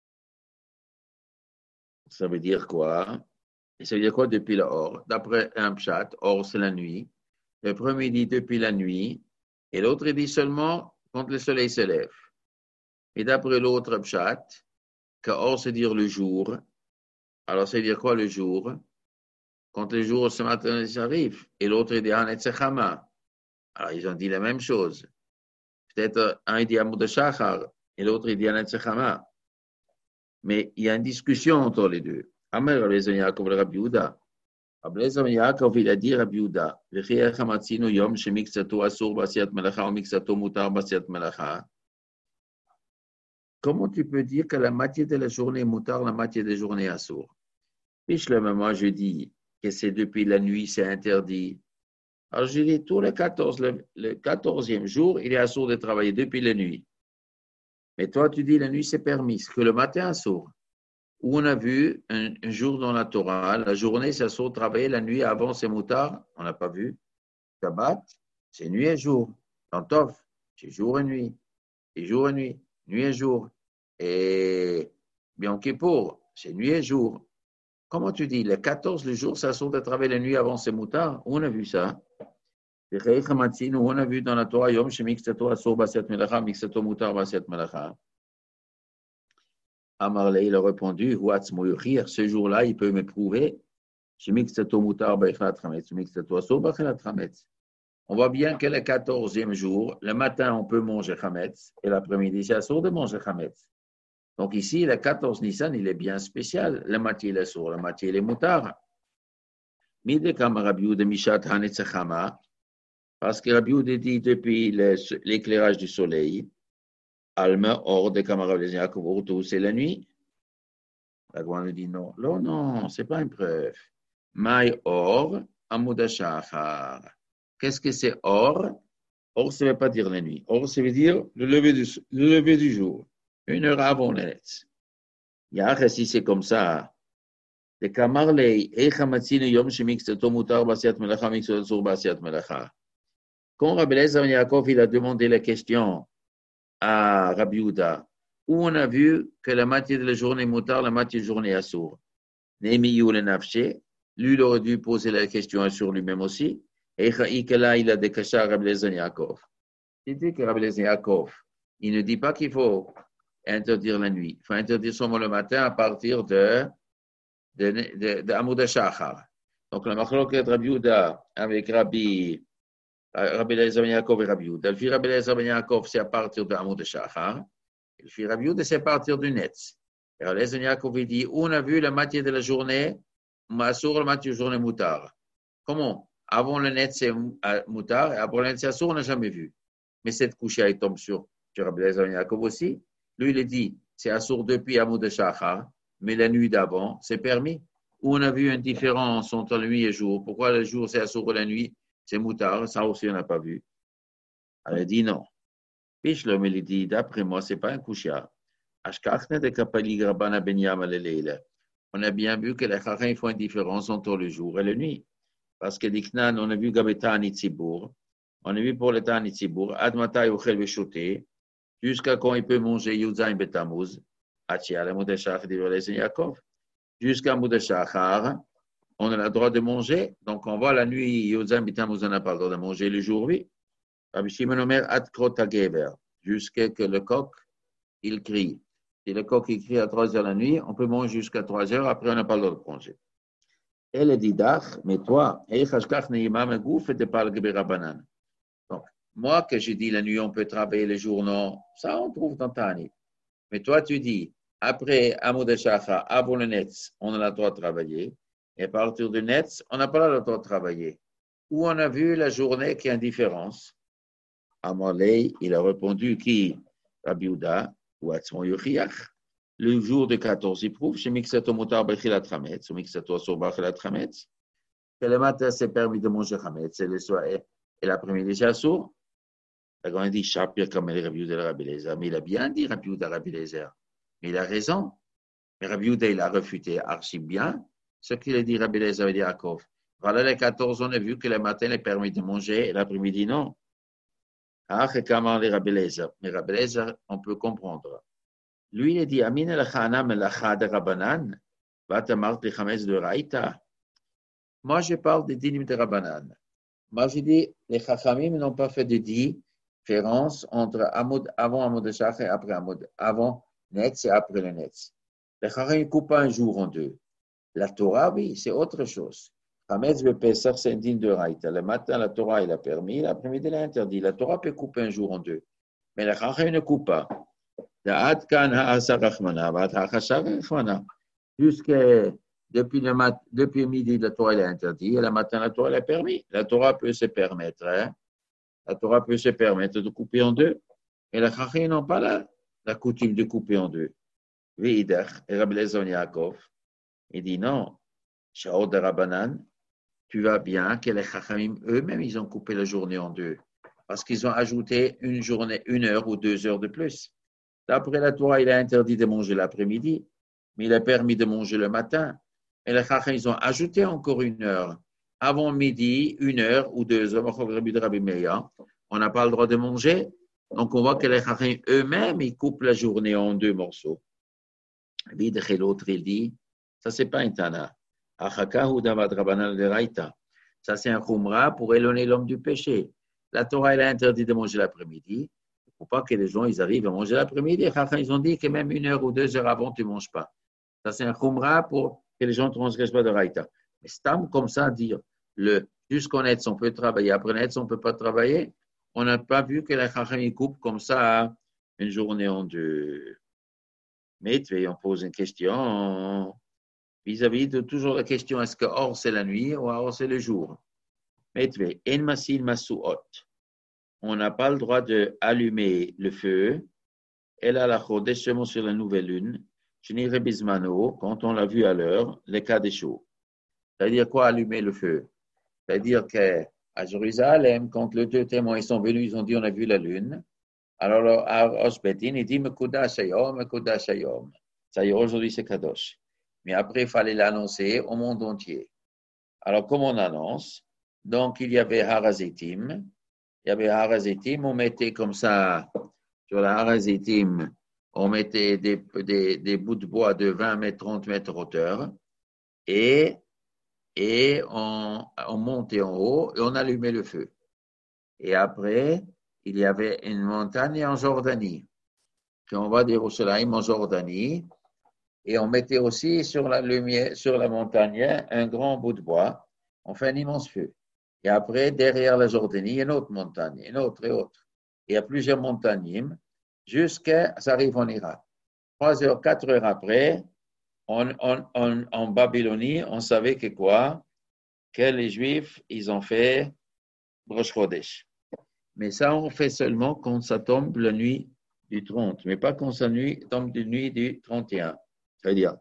Ça veut dire quoi? Et ça veut dire quoi depuis le or? D'après un pshat, or c'est la nuit. Le premier dit depuis la nuit, et l'autre dit seulement quand le soleil se lève. Et d'après l'autre pshat, que or c'est dire le jour. Alors ça veut dire quoi le jour? Quand le jour ce matin arrive. Et l'autre dit Hanetzachama. Alors ils ont dit la même chose. Peut-être un dit Amud Shachar et l'autre dit Hanetzachama. Mais il y a une discussion entre les deux. Amar Rabbi Eliezer ben Yaakov le Rabbi Yehuda. Rabbi Eliezer ben Yaakov, il a dit Rabbi Yehuda, V'chi hamatzinu yom shemiksato asur b'asiyat melacha ou miksato mutar b'asiyat melacha. Comment tu peux dire que la moitié de la journée est mutar, la moitié de la journée est asur? Puis moi je dis que c'est depuis la nuit, c'est interdit. Alors je dis, tous les quatorze, le, le quatorzième jour, il est assourd de travailler depuis la nuit. Mais toi, tu dis la nuit, c'est permis, que le matin assourd. Où on a vu un, un jour dans la Torah, la journée, c'est assourd de travailler, la nuit avant, c'est moutard, on n'a pas vu. Shabbat, c'est nuit et jour. Tantov, c'est jour et nuit. C'est jour et nuit, nuit et jour. Et Yom Kippour, c'est nuit et jour. Comment tu dis, les quatorze le jour, c'est assourd de travailler la nuit avant, c'est moutard? Où on a vu ça? On a vu dans la Torah, Yom Shemiksato Asur Basiat Melacha, Miksato Mutar Basiat Melacha. Amarle, il a répondu, ce jour-là, il peut me prouver, Shemiksato Mutar Basiat Trametz, Miksato Asur Basiat Trametz. On voit bien que le quatorzième jour, le matin, on peut manger Chametz, et l'après-midi, c'est assourd de manger Chametz. Donc ici, le quatorze Nissan, il est bien spécial. La moitié, il est assourd, la moitié, il est Mutar. Mide Kam Rabbi Yehuda Mishat Hanetzachama. Parce que Rabbi Yehuda dit depuis l'éclairage du soleil, Alma hors de Kamarav les Yaakov, c'est la nuit. La Gemara nous dit non, non, non, c'est pas une preuve. Maï or, Amud Shachar. Qu'est-ce que c'est or? Or, ça ne veut pas dire la nuit. Or, ça veut dire le lever du, le lever du jour, une heure avant le net. Yach, si c'est comme ça, de Kamarlei, Echamatzine Yom Shemiksato Mutar Basiat Melacha, Miksato Basiat Melacha. Quand Rabbi Eliezer ben Yaakov il a demandé la question à Rabbi Yehuda, où on a vu que la moitié de la journée est mutar, la moitié de la journée est assour. Némiou le nafché, lui il aurait dû poser la question sur lui-même aussi, et que là il a décaché à Rabbi Eliezer ben Yaakov. Il dit que Rabbi Eliezer ben Yaakov, il ne dit pas qu'il faut interdire la nuit, il faut interdire seulement le matin à partir de, de, de, de Amud Shachar. Donc la machloket Rabbi Yehuda avec Rabbi Rabbi Eliezer ben Yaakov et Rabbi Yehuda. Le fils Rabbi Eliezer ben Yaakov, c'est à partir de Amud Shachar. Le fils Rabbi Yehuda, c'est à partir du Netz. Et Rabbi Eliezer ben Yaakov, il dit, on a vu la moitié de la journée, Massour, la moitié de la journée Moutar. Comment? Avant le Netz, c'est Moutar, et après le Netz, c'est Assour, on n'a jamais vu. Mais cette couche, elle tombe sur, sur Rabbi Eliezer ben Yaakov aussi. Lui, il dit, c'est Assour depuis Amud Shachar, mais la nuit d'avant, c'est permis. Où on a vu une différence entre la nuit et le jour. Pourquoi le jour, c'est Assour et la nuit? C'est moutard, ça aussi on n'a pas vu. Elle a dit non. Puis l'homme il dit, d'après moi, ce n'est pas un kouchia. On a bien vu que les chachamim font une différence entre le jour et la nuit. Parce que l'iknan, on a vu Gabeta Nitzibour, on a vu pour le temps Nitzibour, Admata Yochel Veshoté, jusqu'à quand il peut manger Yudzaïn Betamuz, Achia, la Moudeshach, d'Ivrelez Yaakov, jusqu'à Moudeshachar. On a le droit de manger, donc on voit la nuit, Yozam Bitamuz, on n'a pas le droit de manger le jour, oui. Rabbi Shimon Omer, Ad Krota Geber, jusqu'à que le coq, il crie. Si le coq, il crie à trois heures la nuit, on peut manger jusqu'à trois heures, après on n'a pas le droit de manger. Elle dit, Dach, mais toi, donc, moi que j'ai dit la nuit, on peut travailler le jour, non, ça on trouve dans Tani. Mais toi, tu dis, après Amud Shachar, avant le Netz, on a le droit de travailler. Et à partir du Netz, on n'a pas le droit de travailler. Où on a vu la journée qui a une différence. Amalei, il a répondu qui? Rabbi Yehuda, ou Atzmon Yochiach. Le jour de quatorze, il prouve, chez Miksato Mutar Bechilat Chametz, ou Miksato Asur Bechilat Chametz, que le matin, c'est permis de manger Chametz, et le soir, et l'après-midi, c'est Asur. La grande dit, Shapir, comme le Rabbi Yehuda, Rabbi Eliezer. Mais il a bien dit, Rabbi Yehuda, Rabbi Eliezer. Mais il a raison. Mais Rabbi Yehuda, il a refuté archi bien ce qu'il a dit Rabbi Eliezer et Yaakov. Voilà les quatorze, on a vu que le matin, il est permis de manger et l'après-midi, non. Ah, c'est comment les Rabbi Eliezer. Mais Rabbi Eliezer, on peut comprendre. Lui, il a dit, Amin el-Khana melacha de Rabbanan, va te marquer chametz de Raïta. Moi, je parle des dinim de Rabbanan. Moi, je dis, les Chachamim n'ont pas fait de différence entre Amud, avant Amud Shach et après Amud, avant Netz et après le Netz. Les Chachamim coupent pas un jour en deux. La Torah, oui, c'est autre chose. Chametz Bepesach, c'est un din de Raïta. Le matin, la Torah, il a permis, l'après-midi, il a interdit. La Torah peut couper un jour en deux. Mais les Chachamim ne coupent pas. Jusqu'à depuis le mat, depuis midi, la Torah est interdite, et le matin, la Torah est permis. La Torah peut se permettre, hein? La Torah peut se permettre de couper en deux. Et les Chachamim n'ont pas la, la coutume de couper en deux. Veider, et Rabbi Eliezer Yaakov, il dit non, Sha'od de Rabbanan, tu vas bien que les Chachamim eux-mêmes, ils ont coupé la journée en deux. Parce qu'ils ont ajouté une journée, une heure ou deux heures de plus. D'après la Torah, il a interdit de manger l'après-midi, mais il a permis de manger le matin. Et les Chachamim, ils ont ajouté encore une heure. Avant midi, une heure ou deux heures, on n'a pas le droit de manger. Donc, on voit que les Chachamim eux-mêmes, ils coupent la journée en deux morceaux. Et l'autre, il dit, ça, c'est pas un Tana. Ça, c'est un Khumra pour éloigner l'homme du péché. La Torah, elle a interdit de manger l'après-midi. Il ne faut pas que les gens ils arrivent à manger l'après-midi. Ils ont dit que même une heure ou deux heures avant, tu ne manges pas. Ça, c'est un Khumra pour que les gens ne transgressent pas de Raïta. Mais Stam, comme ça, dire le jusqu'au Netz, on peut travailler. Après Netz, on ne peut pas travailler. On n'a pas vu que les Chachamim coupent comme ça une journée en deux. Mais on pose une question vis-à-vis de toujours la question est-ce que or c'est la nuit ou or c'est le jour. Mais en masil masuot. On n'a pas le droit d'allumer le feu. Elle a la chodesh seulement sur la nouvelle lune. Chenire bismano, quand on l'a vu à l'heure, les cas des chauds. C'est-à-dire quoi allumer le feu? C'est-à-dire qu'à Jérusalem, quand les deux témoins ils sont venus, ils ont dit on a vu la lune. Alors à Osbetin, il dit Mekudash Hayom, Mekudash Hayom. Ça y est, aujourd'hui c'est Kadosh. Mais après, il fallait l'annoncer au monde entier. Alors, comme on annonce, donc il y avait Harazitim. Il y avait Harazitim, on mettait comme ça, sur la Harazitim, on mettait des, des, des bouts de bois de vingt mètres, trente mètres hauteur, et, et on, on montait en haut et on allumait le feu. Et après, il y avait une montagne en Jordanie. Quand on va d'Yerushalayim en Jordanie, et on mettait aussi sur la lumière, sur la montagne, un grand bout de bois. On fait un immense feu. Et après, derrière la Jordanie, il y a une autre montagne, une autre et autre. Il y a plusieurs montagnes, jusqu'à ça arrive en Irak. Trois heures, quatre heures après, on, on, on, en Babylonie, on savait que quoi? Que les Juifs, ils ont fait Rosh Chodesh. Mais ça, on fait seulement quand ça tombe la nuit du trente, mais pas quand ça nuit, tombe la nuit du trente et un. C'est-à-dire,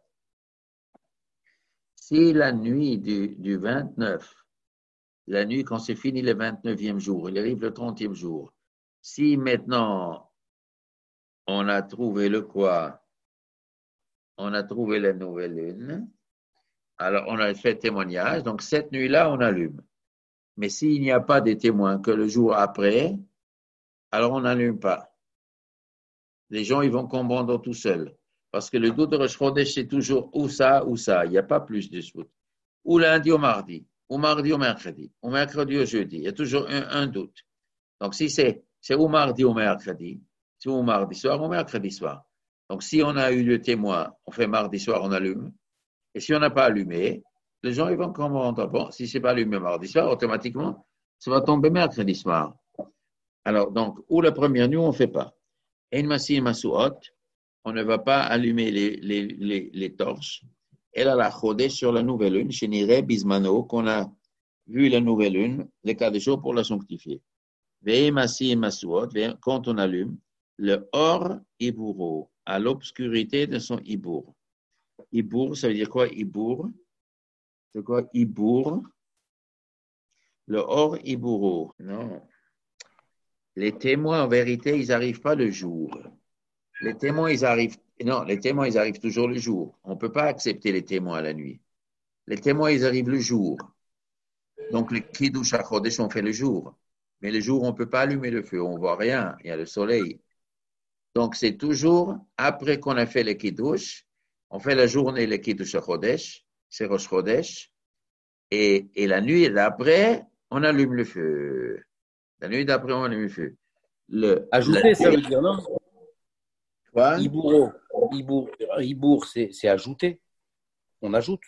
si la nuit du, du vingt-neuf, la nuit quand c'est fini le vingt-neuvième jour, il arrive le trentième jour, si maintenant on a trouvé le quoi? On a trouvé la nouvelle lune, alors on a fait témoignage, donc cette nuit-là, on allume. Mais s'il n'y a pas de témoins que le jour après, alors on n'allume pas. Les gens, ils vont comprendre tout seuls. Parce que le doute de Rosh Chodesh, c'est toujours ou ça ou ça. Il n'y a pas plus de doute. Ou lundi au mardi, ou mardi au mercredi, ou mercredi au jeudi. Il y a toujours un, un doute. Donc, si c'est, c'est ou mardi au mercredi, c'est ou mardi soir ou mercredi soir. Donc, si on a eu le témoin, on fait mardi soir, on allume. Et si on n'a pas allumé, les gens ils vont comprendre. Bon, si ce n'est pas allumé mardi soir, automatiquement, ça va tomber mercredi soir. Alors, donc, ou la première nuit, on ne fait pas. Et une massine masuot, on ne va pas allumer les, les, les, les torches. Elle a la chodesh sur la nouvelle lune, chez Nire Bismano, qu'on a vu la nouvelle lune, les cas de jour pour la sanctifier. Veille massi masuot, quand on allume, le or ibouro, à l'obscurité de son ibour. Ibour, ça veut dire quoi, ibour? C'est quoi, ibour? Le or ibouro, non. Les témoins, en vérité, ils n'arrivent pas le jour. Les témoins, ils arrivent, Et non, les témoins, ils arrivent toujours le jour. On ne peut pas accepter les témoins la nuit. Les témoins, ils arrivent le jour. Donc, les Kiddush à Chodesh, on fait le jour. Mais le jour, on ne peut pas allumer le feu. On ne voit rien. Il y a le soleil. Donc, c'est toujours après qu'on a fait les Kiddush, on fait la journée, les Kiddush à Chodesh, c'est Rosh Chodesh. Et, et la nuit d'après, on allume le feu. La nuit d'après, on allume le feu. Le,
Ajouter,
le,
ça veut dire, non?
Quoi?
Ibouro. Ibour, Ibour c'est, c'est ajouter. On ajoute.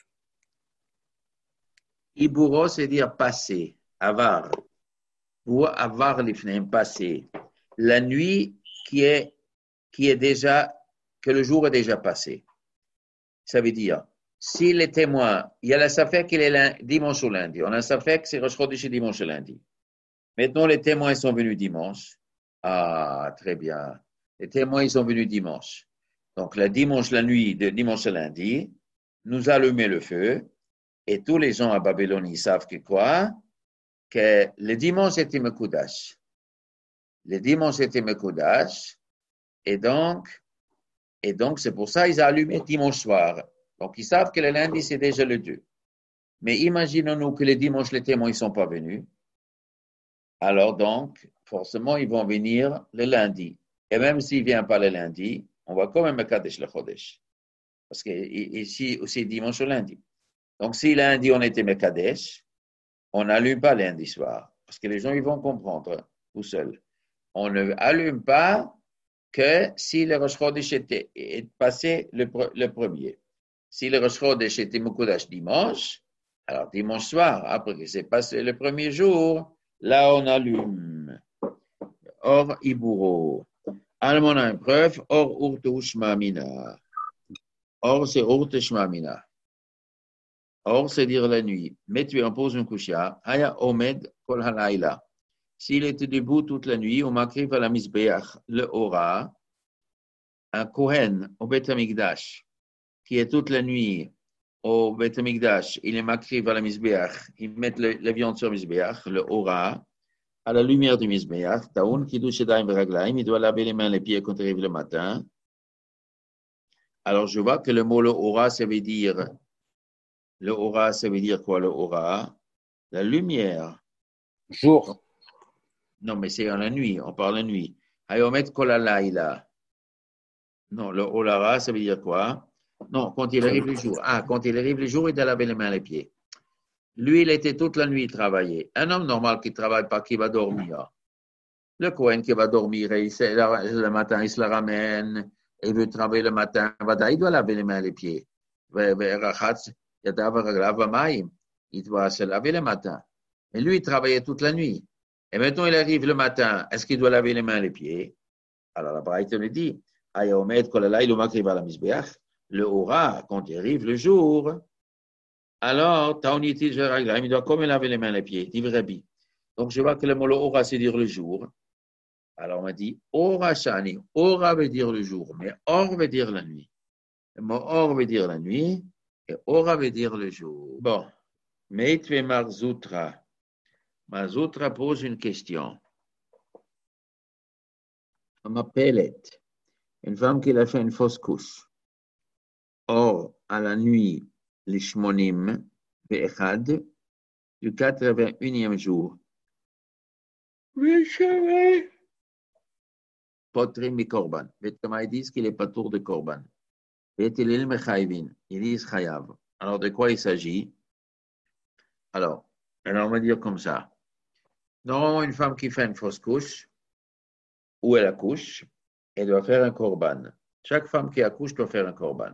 Iburo, c'est dire passer. Avar. Ou avar l'ifnem, passer. La nuit qui est, qui est déjà, que le jour est déjà passé. Ça veut dire, si les témoins, il y a la safek qu'il est lundi, dimanche ou lundi. On a la safek, c'est Rosh Chodesh dimanche ou lundi. Maintenant, les témoins sont venus dimanche. Ah, très bien. Les témoins, ils sont venus dimanche. Donc, le dimanche, la nuit de dimanche à lundi, nous allumons le feu. Et tous les gens à Babylone, ils savent que quoi? Que le dimanche était Mekoudash. Le dimanche était Mekoudash. Et donc, et donc, c'est pour ça qu'ils ont allumé dimanche soir. Donc, ils savent que le lundi, c'est déjà le deux. Mais imaginons-nous que le dimanche, les témoins ne sont pas venus. Alors, donc, forcément, ils vont venir le lundi. Et même s'ils ne viennent pas le lundi, on va quand même Kadesh le Chodesh. Parce que ici, c'est dimanche au lundi. Donc, si lundi, on était Mekadesh, on n'allume pas lundi soir. Parce que les gens, ils vont comprendre tout seuls. On ne allume pas que si le Rosh Chodesh était est passé le, le premier. Si le Rosh Chodesh était Mekoudash dimanche, alors dimanche soir, après que c'est passé le premier jour, là, on allume. Or, Iburo. Alors, on a une preuve. Or, Urte Shmamina. Or, c'est Urte Shmamina. Or, c'est dire la nuit. Mais tu en poses un kushia. Haya Omed Kol Halayla. S'il était debout toute la nuit, on m'écrive à la Misbeach, le Ora, un Kohen au Beth Amikdash, qui est toute la nuit au Beth Amikdash, il est m'écrive à la Misbeach, ils mettent le, la viande sur Misbeach, le Ora, à la lumière du Misbeach, Taoun, qui douche d'Aim Veraglaim, il doit laver les mains et les pieds quand il arrive le matin. Alors, je vois que le mot le Ora, ça veut dire, le Ora, ça veut dire quoi, le Ora? La lumière.
Jour.
Non, mais c'est en la nuit, on parle la nuit. Hayomet Kolalaïla. Non, le Olara, ça veut dire quoi? Non, quand il arrive le jour. Ah, quand il arrive le jour, il doit laver les mains et les pieds. Lui, il était toute la nuit travailler. Un homme normal qui ne travaille pas, qui va dormir. Le Cohen qui va dormir, et il, le matin, il se la ramène, il veut travailler le matin, il doit laver les mains et les pieds. Il doit se laver le matin. Mais lui, il travaillait toute la nuit. Et maintenant, il arrive le matin. Est-ce qu'il doit laver les mains et les pieds? Alors, la Braïta nous dit, le Ora, quand il arrive le jour, alors, il doit comme laver les mains et les pieds. Donc, je vois que le mot Ora, c'est dire le jour. Alors, on m'a dit, Ora Shani. Ora veut dire le jour, mais Or veut dire la nuit. Le mot Or veut dire la nuit, et Ora veut dire le jour. Bon. Meitve Marzoutra. Marzoutra pose une question. On m'appelle une femme qui a fait une fausse couche. Or, à la nuit, les Shmonim, Ve'echad, du quatre-vingt-unième jour. Potrim mi Korban. Ils disent qu'il n'est pas tour de Korban. Ils disent Chayav. Alors, de quoi il s'agit? Alors, alors, on va dire comme ça. Normalement, une femme qui fait une fausse couche, où elle accouche, elle doit faire un Korban. Chaque femme qui accouche doit faire un Korban.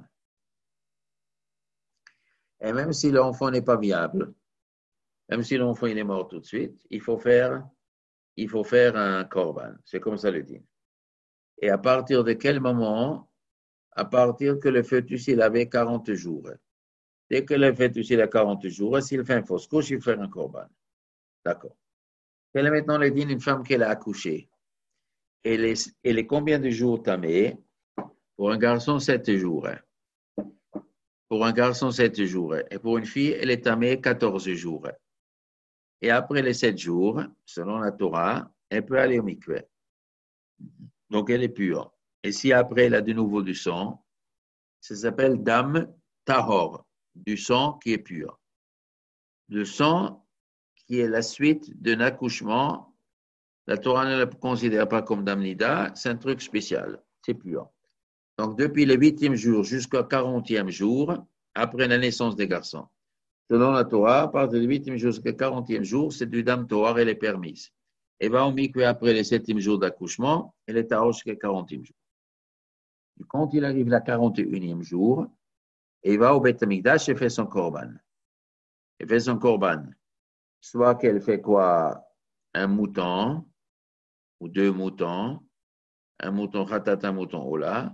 Et même si l'enfant n'est pas viable, même si l'enfant il est mort tout de suite, il faut faire, il faut faire un Korban. C'est comme ça le dit. Et à partir de quel moment? À partir que le fœtus il avait quarante jours. Dès que le fœtus il a quarante jours, s'il fait une fausse couche, il fait un Korban. D'accord. Quel est maintenant le dit d'une femme qui a accouché? Elle est, elle est combien de jours tamée? Pour un garçon, sept jours. Pour un garçon, sept jours. Et pour une fille, elle est tamée quatorze jours. Et après les sept jours, selon la Torah, elle peut aller au mikveh. Donc, elle est pure. Et si après, elle a de nouveau du sang, Ça s'appelle Dam Tahor, du sang qui est pur. Le sang qui est la suite d'un accouchement, la Torah ne le considère pas comme Dam Nida, c'est un truc spécial, c'est pur. Donc, depuis le huitième jour jusqu'au quarantième jour, après la naissance des garçons. Selon la Torah, à partir du huitième jour jusqu'au quarantième jour, c'est du Dam Tahor, elle est permise. Et va au mikvé après le septième jour d'accouchement, elle est tahor jusqu'au quarantième jour. Et quand il arrive le quarante et unième jour, il va au Beth Amikdash et fait son korban. Elle fait son korban. Soit qu'elle fait quoi? Un mouton, ou deux moutons, un mouton khatat, un mouton ola,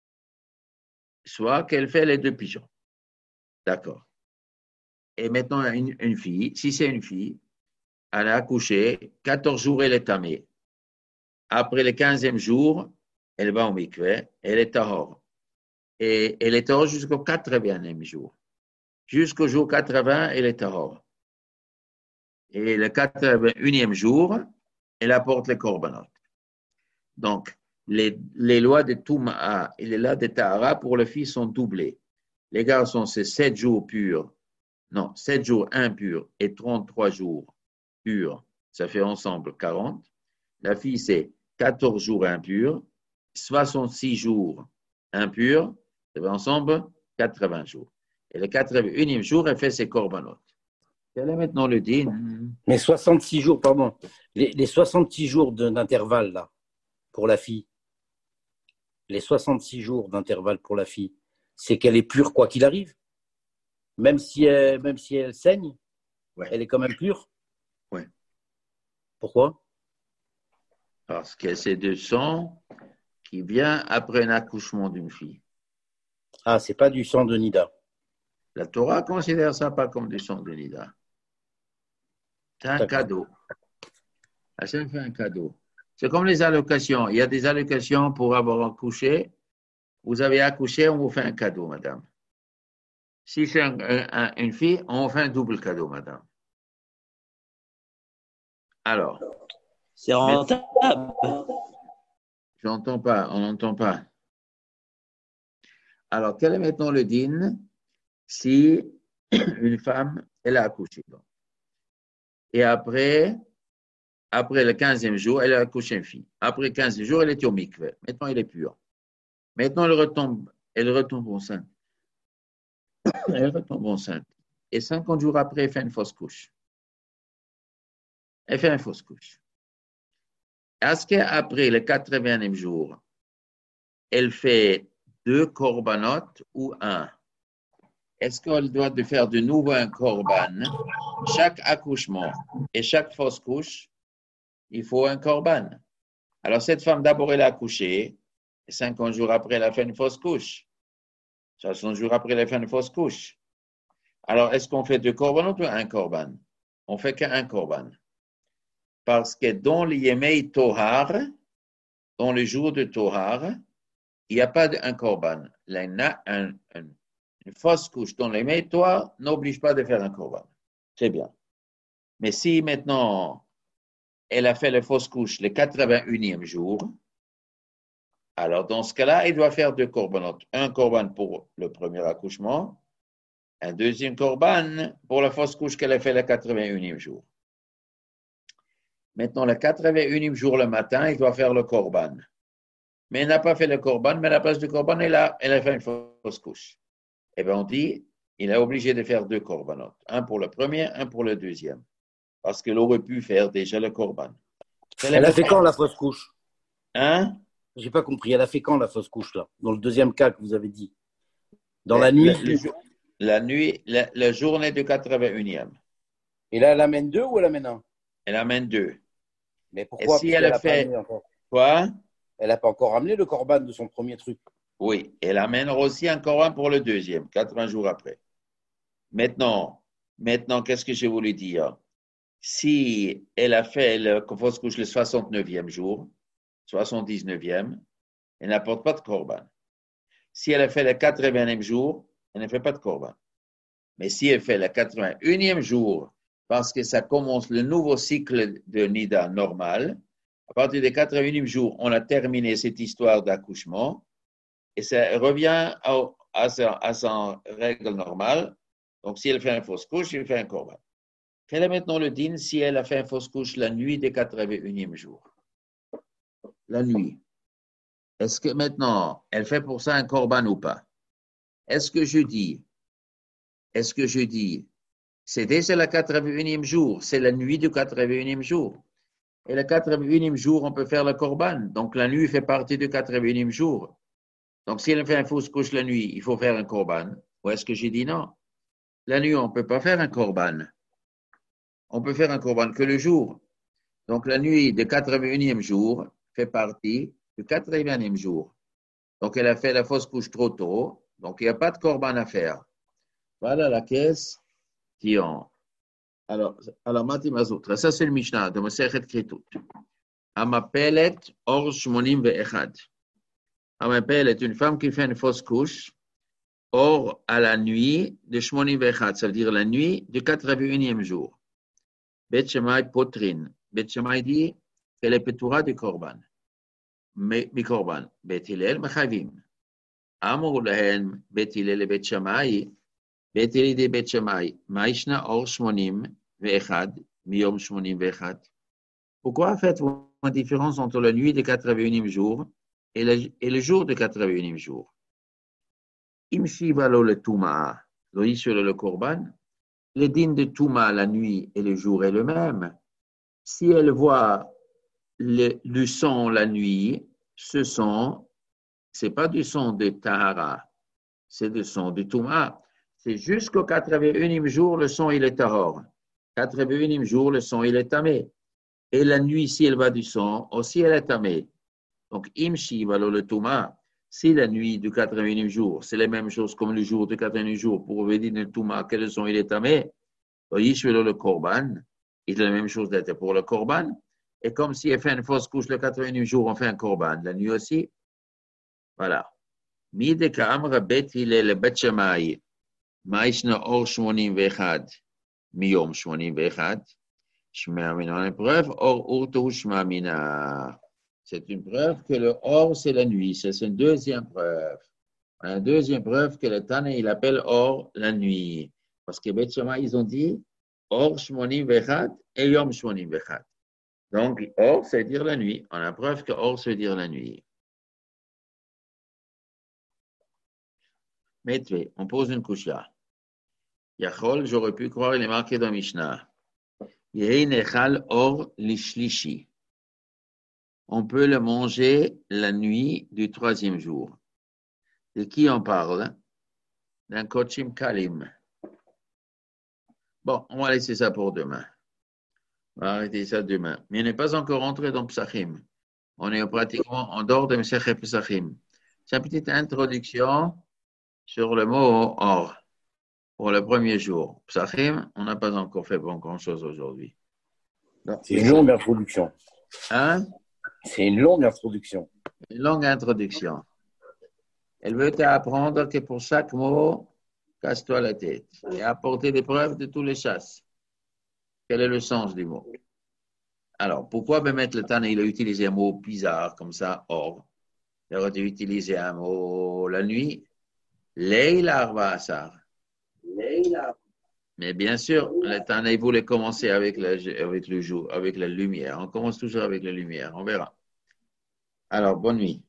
soit qu'elle fait les deux pigeons. D'accord. Et maintenant, une, une fille, si c'est une fille, elle a accouché, quatorze jours, elle est tamée. Après le quinzième jour, elle va au mikvé, elle est tahor. Et elle est tahor jusqu'au quatre-vingtième jour. Jusqu'au jour quatre-vingts, elle est tahor. Et le quatre-vingt-unième jour, elle apporte les korbanot. Donc, les, les lois de Touma et les lois de Tahara pour les filles sont doublées. Les garçons, c'est sept jours purs, non, sept jours impurs et trente-trois jours purs. Ça fait ensemble quarante. La fille, c'est quatorze jours impurs, soixante-six jours impurs, ça fait ensemble quatre-vingts jours. Et le quatre-vingt-unième jour, elle fait ses korbanot. Quel est maintenant le din?
Mais soixante-six jours, pardon. Les, les soixante-six jours d'intervalle, là, pour la fille, les soixante-six jours d'intervalle pour la fille, c'est qu'elle est pure quoi qu'il arrive? Même si elle, même si elle saigne,
ouais.
Elle est quand même pure?
Oui.
Pourquoi?
Parce que c'est du sang qui vient après un accouchement d'une fille.
Ah, c'est pas du sang de Nida.
La Torah considère ça pas comme du sang de Nida. C'est un
D'accord.
cadeau. Hachem fait un cadeau. C'est comme les allocations. Il y a des allocations pour avoir accouché. Vous avez accouché, on vous fait un cadeau, madame. Si c'est un, un, une fille, on vous fait un double cadeau, madame. Alors.
C'est rentable.
J'entends pas, on n'entend pas. Alors, quel est maintenant le din si une femme, elle a accouché? Et après, après le quinzième jour, elle a accouché une fille. Après quinze jours, elle était au mikvé. Maintenant, elle est pure. Maintenant, elle retombe, elle retombe enceinte. Elle retombe enceinte. Et cinquante jours après, elle fait une fausse couche. Elle fait une fausse couche. Est-ce qu'après le quatre-vingtième jour, elle fait deux corbanotes ou un? Est-ce qu'elle doit de faire de nouveau un corban? Chaque accouchement et chaque fausse couche, il faut un corban. Alors, cette femme, d'abord, elle a accouché, et cinquante jours après, elle a fait une fausse couche. soixante jours après, elle a fait une fausse couche. Alors, est-ce qu'on fait deux corbanotes ou un corban? On fait qu'un corban. Parce que dans les Yemei Tohar, dans le jour de Tohar, il n'y a pas d'un corban. Un, un, un, une fausse couche dans les Yemei Tohar n'oblige pas de faire un corban. C'est bien. Mais si maintenant, elle a fait la fausse couche le quatre-vingt-unième jour, alors dans ce cas-là, elle doit faire deux corbanotes. Un corban pour le premier accouchement, un deuxième corban pour la fausse couche qu'elle a fait le quatre-vingt-unième jour. Maintenant, le quatre-vingt-unième jour le matin, elle doit faire le corban. Mais elle n'a pas fait le corban, mais à la place du corban, elle a, elle a fait une fausse couche. Eh bien, on dit, il est obligé de faire deux corbanotes. Un pour le premier, un pour le deuxième. Parce qu'elle aurait pu faire déjà le corban.
Elle a fait quand la fausse couche?
Hein?
J'ai pas compris. Elle a fait quand la fausse couche, là? Dans le deuxième cas que vous avez dit. Dans
le,
la nuit?
Le, le, la nuit, la, la journée du quatre-vingt-unième.
Et là, elle amène deux ou elle amène un?
Elle amène deux.
Mais pourquoi?
Et si elle, elle a fait quoi?
Elle n'a pas encore amené le corban de son premier truc.
Oui, elle amène aussi un corban pour le deuxième, quatre-vingts jours après. Maintenant, maintenant, qu'est-ce que je voulais dire? Si elle a fait le fausse couche le soixante-neuvième jour, soixante-dix-neuvième, elle n'apporte pas de corban. Si elle a fait le quatre-vingtième jour, elle ne fait pas de corban. Mais si elle fait le quatre-vingt-unième jour, parce que ça commence le nouveau cycle de Nida normal, à partir du quatre-vingt-unième jour, on a terminé cette histoire d'accouchement et ça revient au, à sa, à sa règle normale. Donc, si elle fait une fausse couche, il fait un corban. Quel est maintenant le din si elle a fait une fausse couche la nuit du quatre-vingt-unième jour? La nuit. Est-ce que maintenant, elle fait pour ça un corban ou pas? Est-ce que je dis, est-ce que je dis, c'est déjà le quatre-vingt-unième jour, c'est la nuit du quatre-vingt-unième jour. Et le quatre-vingt-unième jour, on peut faire le corban. Donc, la nuit fait partie du quatre-vingt-unième jour. Donc, si elle fait une fausse couche la nuit, il faut faire un corban. Ou est-ce que j'ai dit non? La nuit, on ne peut pas faire un corban. On peut faire un corban que le jour. Donc, la nuit du quatre-vingt-unième jour fait partie du quatre-vingtième jour. Donc, elle a fait la fausse couche trop tôt. Donc, il n'y a pas de corban à faire. Voilà la question. Alors, alors, Mati Mazoutra, ça c'est le Mishnah de Masechet Ketut. Amapelet or shmonim ve'echad. Amapelet, une femme qui fait une fausse couche, or à la nuit de shmonim ve'echad, ça veut dire la nuit du quatre-vingt-unième jour. Bet Shemai potrin. Bet Shemai dit qu'elle est petoura du korban. Mais mi korban. Bet Hillel mechavim. Amor lahen Bet Hillel et Bet Shemai. Bet Hillel dit Bet Shemai. Maishna or shmonim ve'echad. Miyom shmonim ve'echad. Pourquoi faites-vous une différence entre la nuit du quatre-vingt-unième jour et le, et le jour du quatre-vingt-unième jour? Imshi valo le Touma, lo sur le korban. Le din de Touma, la nuit et le jour est le même. Si elle voit le, le son la nuit, ce son, ce n'est pas du son de Tahara, c'est du son de Touma. C'est jusqu'au quatre-vingt-unième jour, le son il est Tahor. quatre-vingt-unième jour, le son il est Tamé. Et la nuit, si elle va du son, aussi elle est Tamé. Donc, Imshi valo le Touma. Si la nuit du quatre-vingt-unième jour, c'est la même chose comme le jour du quatre-vingt-unième jour, pour vous dire le Touma, quel son il est tamé, le Korban, il est la même chose d'être pour le Korban. Et comme si elle fait une fausse couche le quatre-vingt-unième jour, on fait un Korban. La nuit aussi. Voilà. Mide Ka'amra Bet Hillel Bet Shammai, Maishna Or Shmonim Vechad, Miyom Shmonim Vechad, Shma Mina, une preuve, Or Urtu Shma Mina. C'est une preuve que le or, c'est la nuit. C'est une deuxième preuve. Une deuxième preuve que le Tane, il appelle or la nuit. Parce que Bet Shammai, ils ont dit or shmonim vechad et yom shmonim vechad. Donc, or, c'est dire la nuit. On a preuve que or, c'est dire la nuit. Mettez, on pose une couche-là. Yachol, j'aurais pu croire, il est marqué dans Mishnah. Yehi nechal or lishlishi. On peut le manger la nuit du troisième jour. De qui on parle? D'un kochim kalim. Bon, on va laisser ça pour demain. On va arrêter ça demain. Mais on n'est pas encore entré dans Psachim. On est pratiquement en dehors de Mesechet Psachim. C'est une petite introduction sur le mot or pour le premier jour. Psachim, on n'a pas encore fait bon grand-chose aujourd'hui.
C'est une longue introduction.
Hein?
C'est une longue introduction.
Une longue introduction. Elle veut t'apprendre que pour chaque mot, casse-toi la tête et apporter des preuves de tous les chasses. Quel est le sens du mot? Alors, pourquoi mettre le Tane, il a utilisé un mot bizarre comme ça, or? Il aurait dû utiliser un mot la nuit. Leila Arba Asar. Mais bien sûr, le Tane, il voulait commencer avec, la, avec le jour, avec la lumière. On commence toujours avec la lumière. On verra. Alors, bonne nuit.